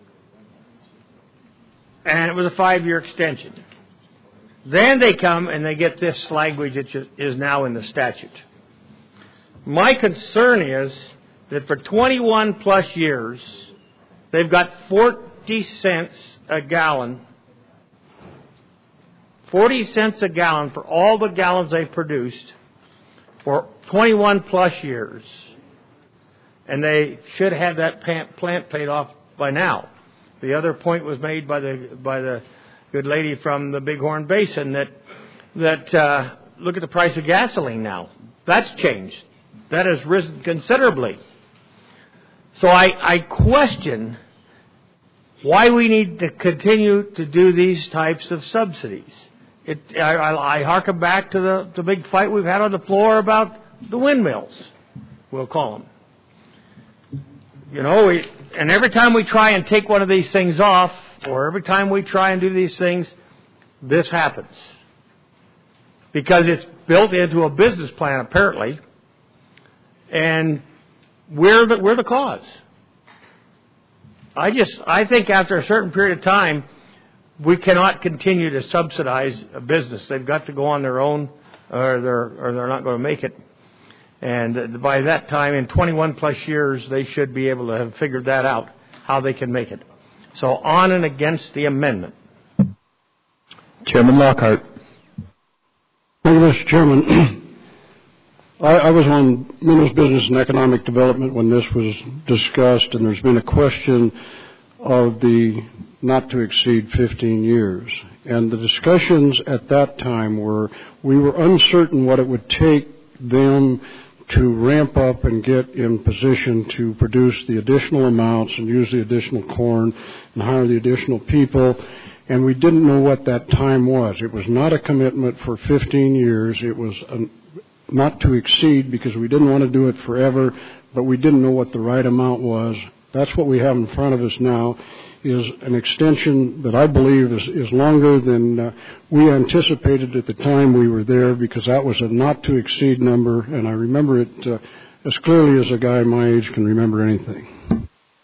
And it was a five-year extension. Then they come and they get this language that is now in the statute. My concern is that for twenty-one plus years, they've got forty cents a gallon, forty cents a gallon for all the gallons they've produced for twenty-one plus years. And they should have that plant paid off by now. The other point was made by the by the good lady from the Bighorn Basin that that uh, look at the price of gasoline now. That's changed. That has risen considerably. So I, I question why we need to continue to do these types of subsidies. It, I, I, I harken back to the, the big fight we've had on the floor about the windmills, we'll call them. You know, we, and every time we try and take one of these things off, or every time we try and do these things, this happens. Because it's built into a business plan, apparently, and we're the, we're the cause. I just, I think after a certain period of time, we cannot continue to subsidize a business. They've got to go on their own, or they're, or they're not going to make it. And by that time, in twenty-one plus years, they should be able to have figured that out, how they can make it. So on and against the amendment. Chairman Lockhart. Thank you, Mister Chairman. I, I was on Minerals Business and Economic Development when this was discussed, and there's been a question of the not to exceed fifteen years. And the discussions at that time were, we were uncertain what it would take them to ramp up and get in position to produce the additional amounts and use the additional corn and hire the additional people. And we didn't know what that time was. It was not a commitment for fifteen years. It was an not to exceed, because we didn't want to do it forever, but we didn't know what the right amount was. That's what we have in front of us now, is an extension that I believe is, is longer than uh, we anticipated at the time we were there, because that was a not to exceed number, and I remember it uh, as clearly as a guy my age can remember anything.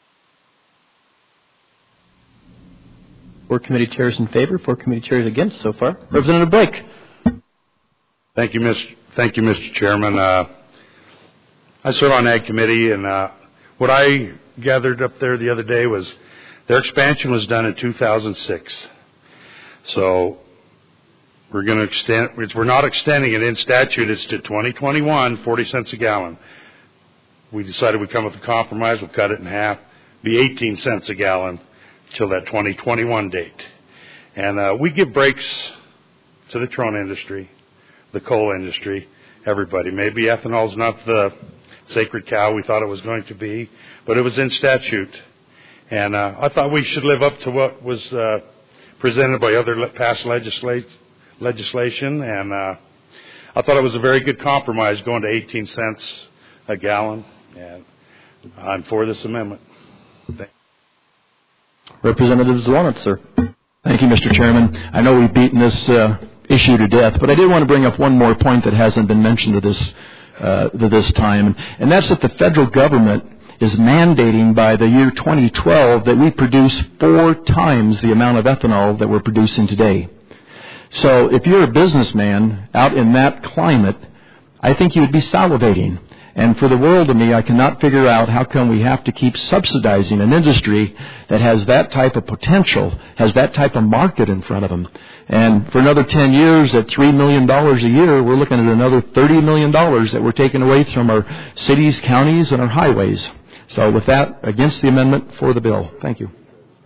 Four committee chairs in favor, four committee chairs against so far. Representative Blake. Thank you, Mister Thank you, Mister Chairman. Uh, I serve on Ag Committee, and uh, what I gathered up there the other day was their expansion was done in two thousand six. So we're going to extend. We're not extending it in statute. It's to twenty twenty-one, forty cents a gallon. We decided we'd come with a compromise. We'll cut it in half, be eighteen cents a gallon till that twenty twenty-one date. And uh, we give breaks to the trone industry, the coal industry, everybody. Maybe ethanol's not the sacred cow we thought it was going to be, but it was in statute. And uh, I thought we should live up to what was uh, presented by other le- past legisla- legislation. And uh, I thought it was a very good compromise going to eighteen cents a gallon. And I'm for this amendment. Thank you. Representative Zwanitz, sir. Thank you, Mister Chairman. I know we've beaten this uh, issue to death, but I did want to bring up one more point that hasn't been mentioned to this uh, to this time, and that's that the federal government is mandating by the year twenty twelve that we produce four times the amount of ethanol that we're producing today. So if you're a businessman out in that climate, I think you would be salivating. And for the world of me, I cannot figure out how come we have to keep subsidizing an industry that has that type of potential, has that type of market in front of them. And for another ten years at three million dollars a year, we're looking at another thirty million dollars that we're taking away from our cities, counties, and our highways. So with that, against the amendment, for the bill. Thank you.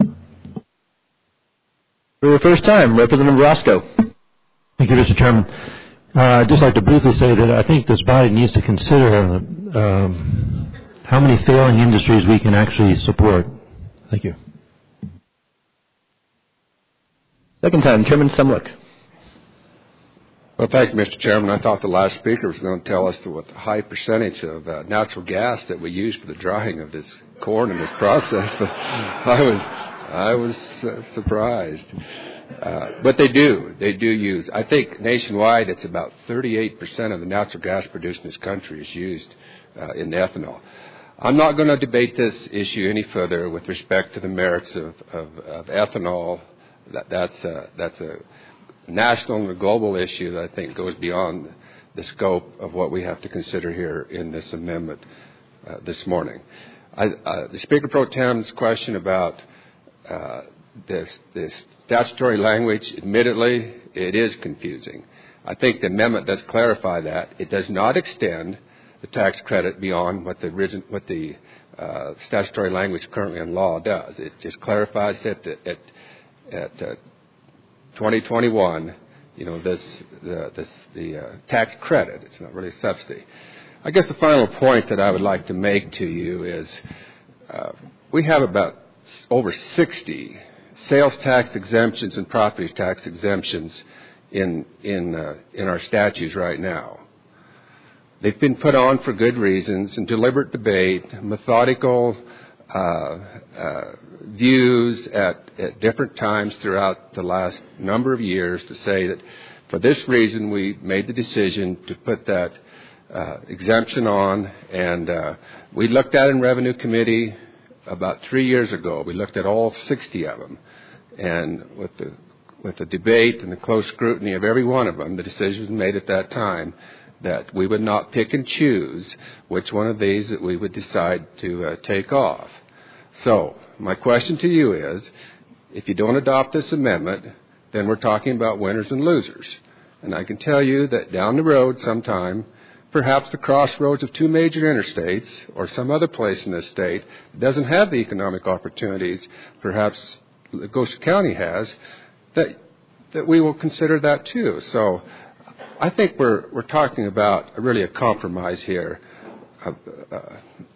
For the first time, Representative Roscoe. Thank you, Mister Chairman. Uh, I'd just like to briefly say that I think this body needs to consider um, how many failing industries we can actually support. Thank you. Second time, Chairman Semlick. Well, thank you, Mister Chairman. I thought the last speaker was going to tell us what the high percentage of uh, natural gas that we use for the drying of this corn in this process, but I was, I was uh, surprised. Uh, but they do. They do use. I think nationwide it's about thirty-eight percent of the natural gas produced in this country is used uh, in ethanol. I'm not going to debate this issue any further with respect to the merits of, of, of ethanol. That, that's, a, that's a national and a global issue that I think goes beyond the scope of what we have to consider here in this amendment uh, this morning. I, uh, the Speaker Pro Tem's question about uh, This, this statutory language, admittedly, it is confusing. I think the amendment does clarify that. It does not extend the tax credit beyond what the, origin, what the uh, statutory language currently in law does. It just clarifies that at, at uh, twenty twenty-one, you know, this, the, this, the uh, tax credit, it's not really a subsidy. I guess the final point that I would like to make to you is uh, we have about over sixty sales tax exemptions and property tax exemptions in in uh, in our statutes right now. They've been put on for good reasons, and deliberate debate, methodical uh, uh, views at, at different times throughout the last number of years to say that for this reason we made the decision to put that uh, exemption on, and uh, we looked at it in Revenue Committee about three years ago. We looked at all sixty of them. And with the with the debate and the close scrutiny of every one of them, the decision was made at that time that we would not pick and choose which one of these that we would decide to uh, take off. So my question to you is, if you don't adopt this amendment, then we're talking about winners and losers. And I can tell you that down the road sometime, perhaps the crossroads of two major interstates or some other place in this state that doesn't have the economic opportunities, perhaps Goshen County has, that that we will consider that too. So I think we're we're talking about really a compromise here. Uh, uh,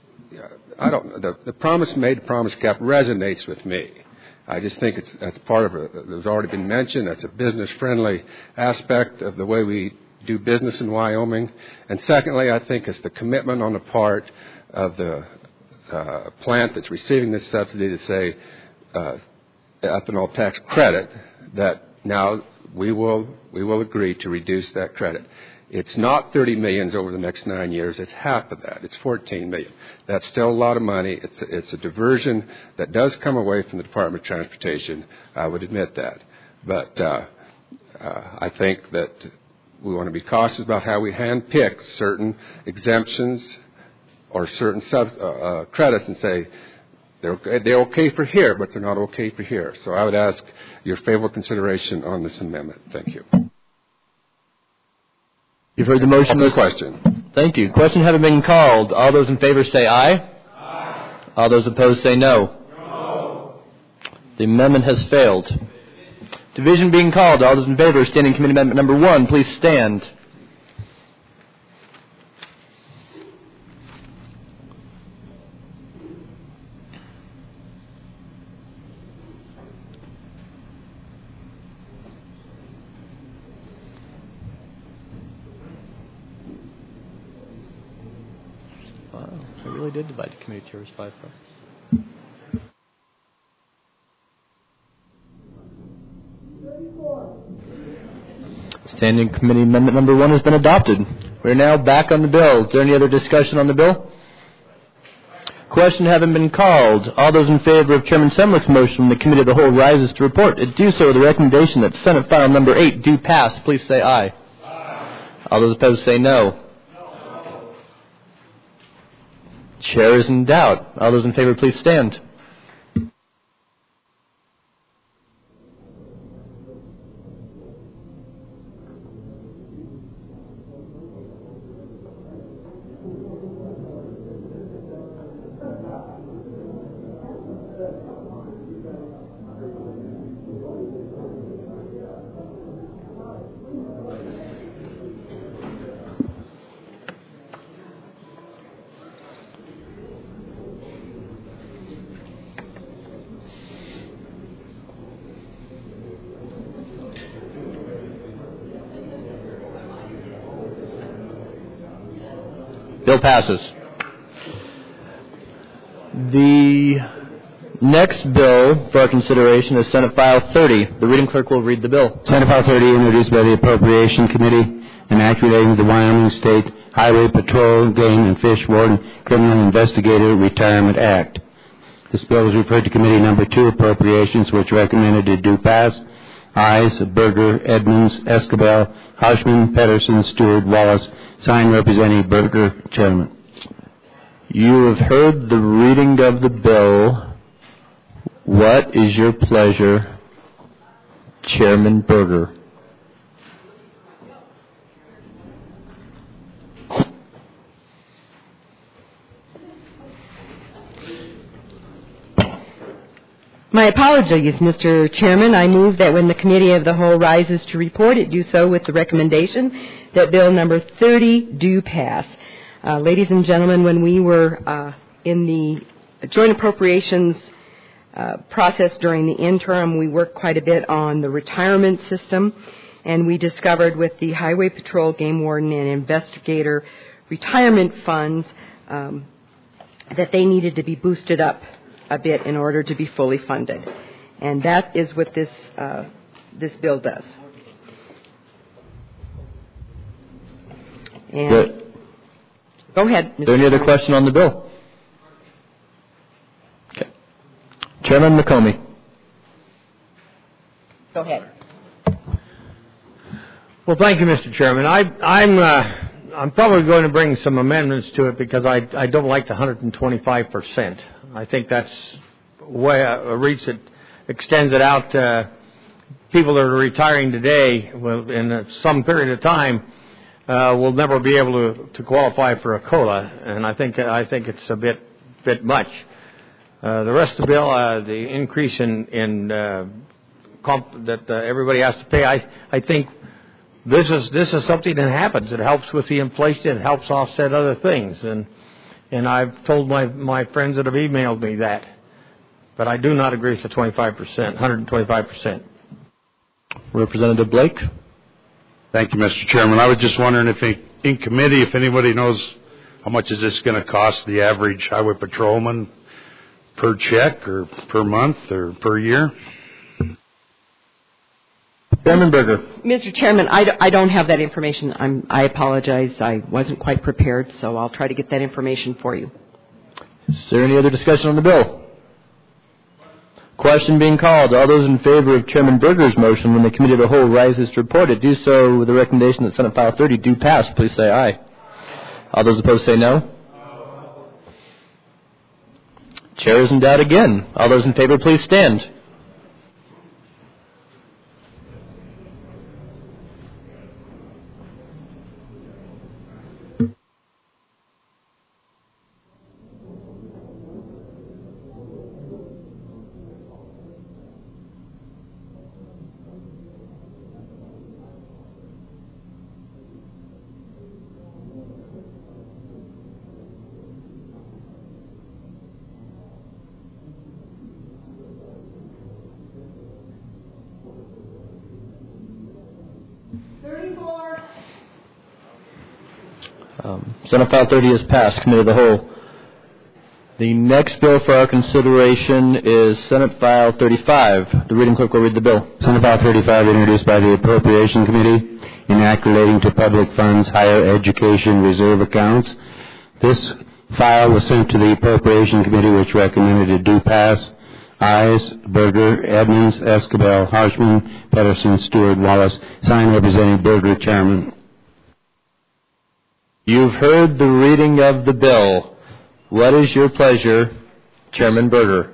I don't the the promise made, the promise kept resonates with me. I just think it's that's part of it. There's already been mentioned. That's a business friendly aspect of the way we do business in Wyoming. And secondly, I think it's the commitment on the part of the uh, plant that's receiving this subsidy to say. Uh, ethanol tax credit that now we will we will agree to reduce that credit. It's not thirty million over the next nine years. It's half of that. It's fourteen million. That's still a lot of money. It's a, it's a diversion that does come away from the Department of Transportation. I would admit that, but uh, uh, I think that we want to be cautious about how we handpick certain exemptions or certain sub, uh, uh, credits and say. They're, they're okay for here, but they're not okay for here. So I would ask your favorable consideration on this amendment. Thank you. You've heard the motion. No question. Thank you. Question having been called. All those in favor say aye. Aye. All those opposed say no. No. The amendment has failed. Division being called. All those in favor of standing committee amendment number one, please stand. Did divide the committee chairs five five. Standing committee amendment number one has been adopted. We're now back on the bill. Is there any other discussion on the bill? Question having been called, all those in favor of Chairman Semlich's motion when the Committee of the Whole rises to report, it do so with the recommendation that Senate File Number eight do pass. Please say aye. Aye. All those opposed say no. No. Chair is in doubt. All those in favor, please stand. Bill passes. The next bill for our consideration is Senate File thirty. The reading clerk will read the bill. Senate File thirty, introduced by the Appropriation Committee, an act relating to the Wyoming State Highway Patrol, Game and Fish Warden Criminal Investigator Retirement Act. This bill was referred to Committee Number two, Appropriations, which recommended it do pass. Ayes: Berger, Edmonds, Escabel, Houshman, Pedersen, Stewart, Wallace. Signed, Representative Berger, Chairman. You have heard the reading of the bill. What is your pleasure, Chairman Berger? My apologies, Mister Chairman. I move that when the Committee of the Whole rises to report, it do so with the recommendation that Bill Number thirty do pass. Uh, ladies and gentlemen, when we were uh, in the joint appropriations uh, process during the interim, we worked quite a bit on the retirement system, and we discovered with the Highway Patrol, Game Warden, and Investigator retirement funds um, that they needed to be boosted up a bit in order to be fully funded. And that is what this uh, this bill does. And Good. Go ahead, Mister Is there any other question on the bill? Okay. Chairman McComey. Go ahead. Well, thank you, Mister Chairman. I, I'm uh, I'm probably going to bring some amendments to it because I I don't like the one hundred twenty-five percent. I think that's way a reach that extends it out to people that are retiring today will, in some period of time uh, will never be able to, to qualify for a COLA, and I think I think it's a bit bit much. Uh, the rest of the bill, uh, the increase in in uh, comp that uh, everybody has to pay, I I think this is this is something that happens. It helps with the inflation. It helps offset other things, and. And I've told my, my friends that have emailed me that. But I do not agree with the twenty-five percent, one hundred twenty-five percent. Representative Blake. Thank you, Mister Chairman. I was just wondering if in, in committee, if anybody knows how much is this going to cost the average highway patrolman per check or per month or per year? Chairman Berger. Mister Chairman, I, d- I don't have that information. I'm, I apologize. I wasn't quite prepared, so I'll try to get that information for you. Is there any other discussion on the bill? Question being called. All those in favor of Chairman Berger's motion when the Committee of the Whole rises to report it, do so with the recommendation that Senate File thirty do pass. Please say aye. All those opposed say no. No. Chair is in doubt again. All those in favor, please stand. Um, Senate File thirty is passed. Committee of the Whole. The next bill for our consideration is Senate File thirty-five. The reading clerk will read the bill. Senate File thirty-five, introduced by the Appropriation Committee, an act relating to public funds, higher education reserve accounts. This file was sent to the Appropriation Committee, which recommended a due pass. Ayes: Berger, Edmonds, Escabel, Harshman, Pedersen, Stewart, Wallace. Signed, Representative Berger, Chairman. You've heard the reading of the bill. What is your pleasure, Chairman Berger?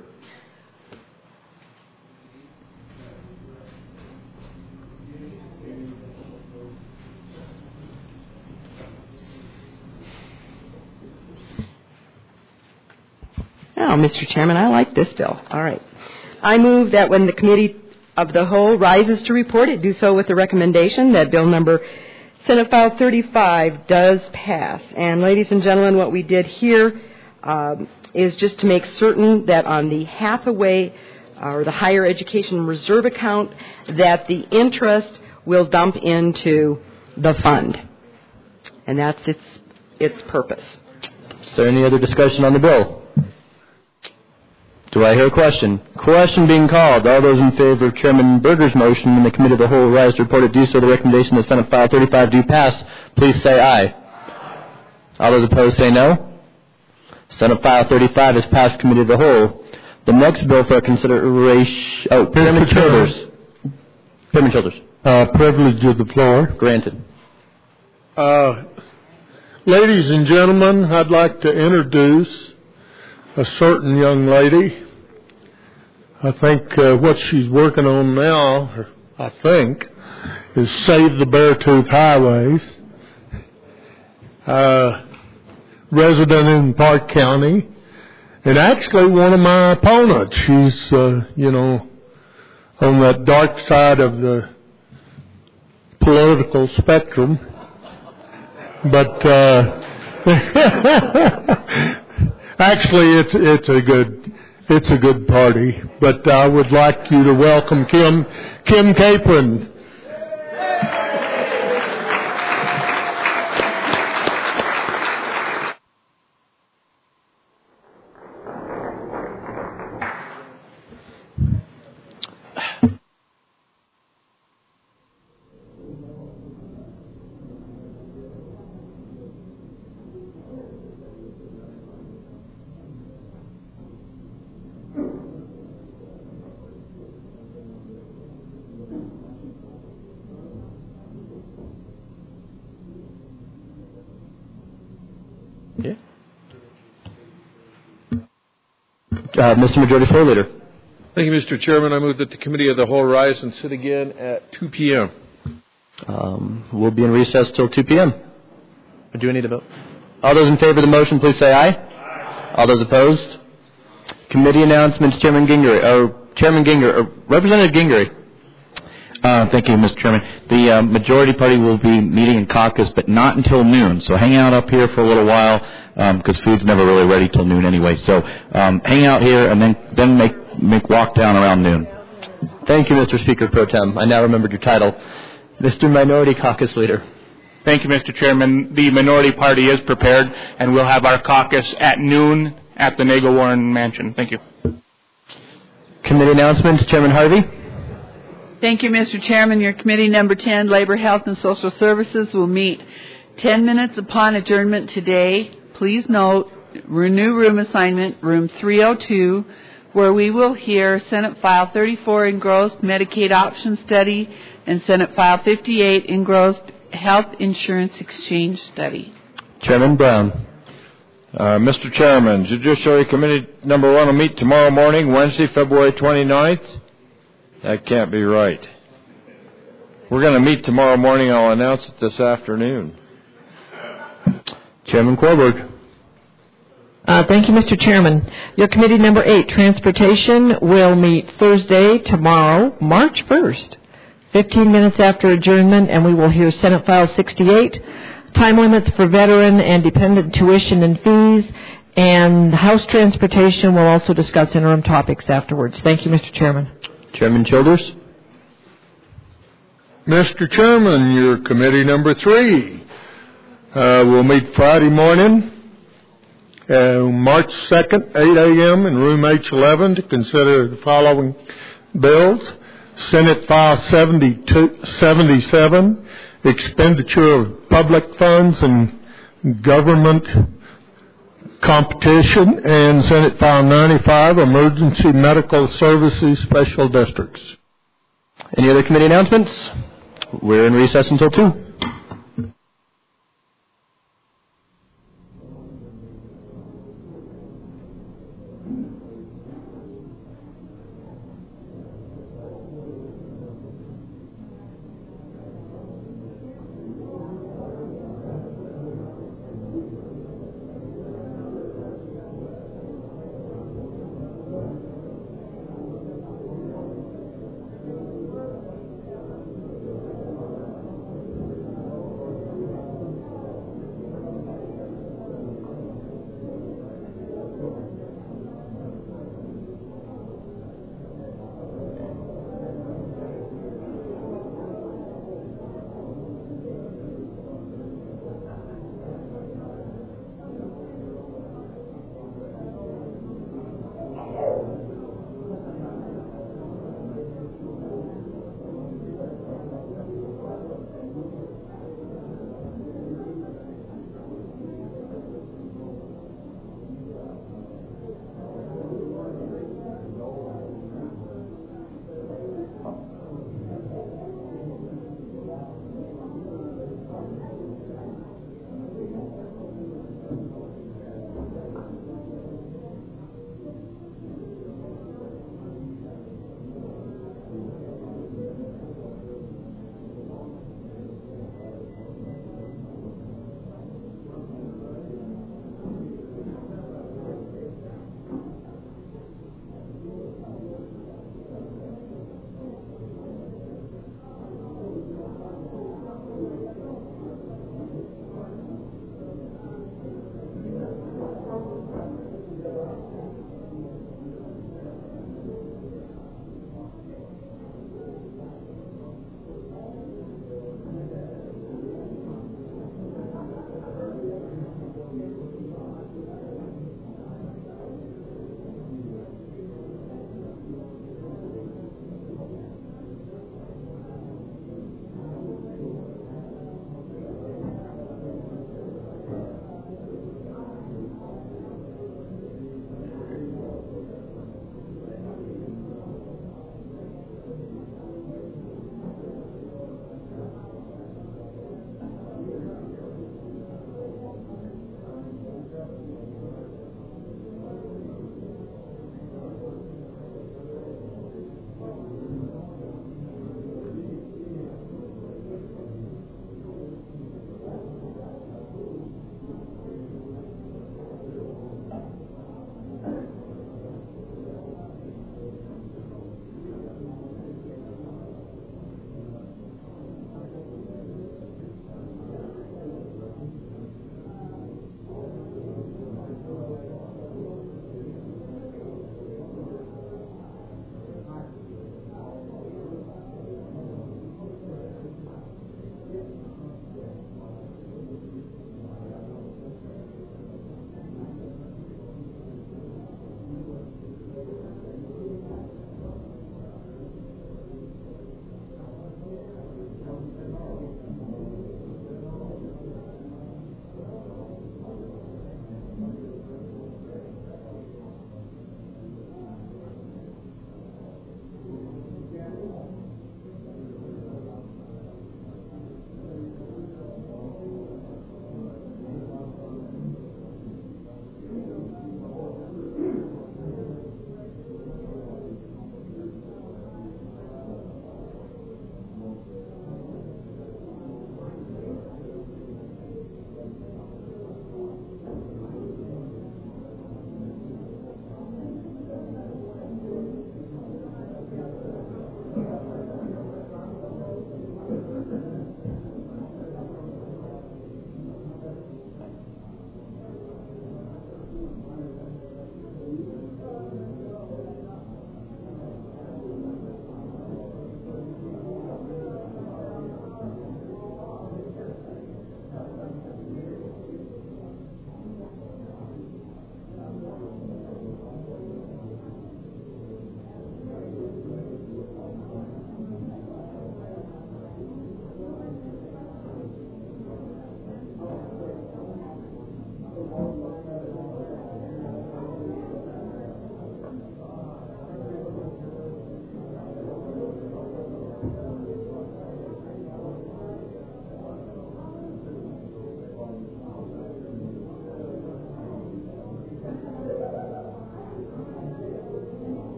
Oh, Mister Chairman, I like this bill. All right. I move that when the Committee of the Whole rises to report it, do so with the recommendation that Bill number Senate File thirty-five does pass. And ladies and gentlemen, what we did here um, is just to make certain that on the Hathaway uh, or the Higher Education Reserve account, that the interest will dump into the fund. And that's its its purpose. Is there any other discussion on the bill? Do I hear a question? Question being called. All those in favor of Chairman Berger's motion when the Committee of the Whole rise to report it do so the recommendation that Senate File thirty-five do pass, please say aye. All those opposed say no. Senate File thirty-five is passed Committee of the Whole. The next bill for consideration... Oh, Chairman Childers. Chairman Childers. Uh, privilege of the floor. Granted. Uh, ladies and gentlemen, I'd like to introduce a certain young lady. I think uh, what she's working on now, I think, is Save the Beartooth Highways. Uh, resident in Park County, and actually one of my opponents. She's, uh, you know, on that dark side of the political spectrum. But uh, actually, it's it's a good it's a good party. But I would like you to welcome Kim Kim Capron. Uh, Mister Majority Floor Leader. Thank you, Mister Chairman. I move that the Committee of the Whole rise and sit again at two p.m. Um, we'll be in recess till two p.m. Or do we need a vote? All those in favor of the motion, please say aye. Aye. All those opposed? Committee announcements, Chairman Gingrey, or Chairman Gingrey, or Representative Gingrey. Uh, thank you, Mister Chairman. The uh, majority party will be meeting in caucus, but not until noon. So hang out up here for a little while, because um, food's never really ready till noon anyway. So um, hang out here and then then make make walk down around noon. Thank you, Mister Speaker Pro Tem. I now remembered your title, Mister Minority Caucus Leader. Thank you, Mister Chairman. The minority party is prepared, and we'll have our caucus at noon at the Nagel Warren Mansion. Thank you. Committee announcements, Chairman Harvey. Thank you, Mister Chairman. Your committee number ten, Labor, Health, and Social Services, will meet ten minutes upon adjournment today. Please note, renew room assignment, room three oh two, where we will hear Senate File thirty-four engrossed Medicaid option study and Senate File fifty-eight engrossed health insurance exchange study. Chairman Brown. Uh, Mister Chairman, Judiciary Committee number one will meet tomorrow morning, Wednesday, February twenty-ninth. That can't be right. We're going to meet tomorrow morning. I'll announce it this afternoon. Chairman Korberg. Uh, thank you, Mister Chairman. Your committee number eight, Transportation, will meet Thursday, tomorrow, March first, fifteen minutes after adjournment, and we will hear Senate File sixty-eight, time limits for veteran and dependent tuition and fees, and House Transportation will also discuss interim topics afterwards. Thank you, Mister Chairman. Chairman Childers. Mister Chairman, your committee number three uh, will meet Friday morning, uh, March second, eight a.m. in room H eleven to consider the following bills. Senate File seventy-seven, expenditure of public funds and government competition, and Senate File ninety-five, emergency medical services special districts. Any other committee announcements? We're in recess until two.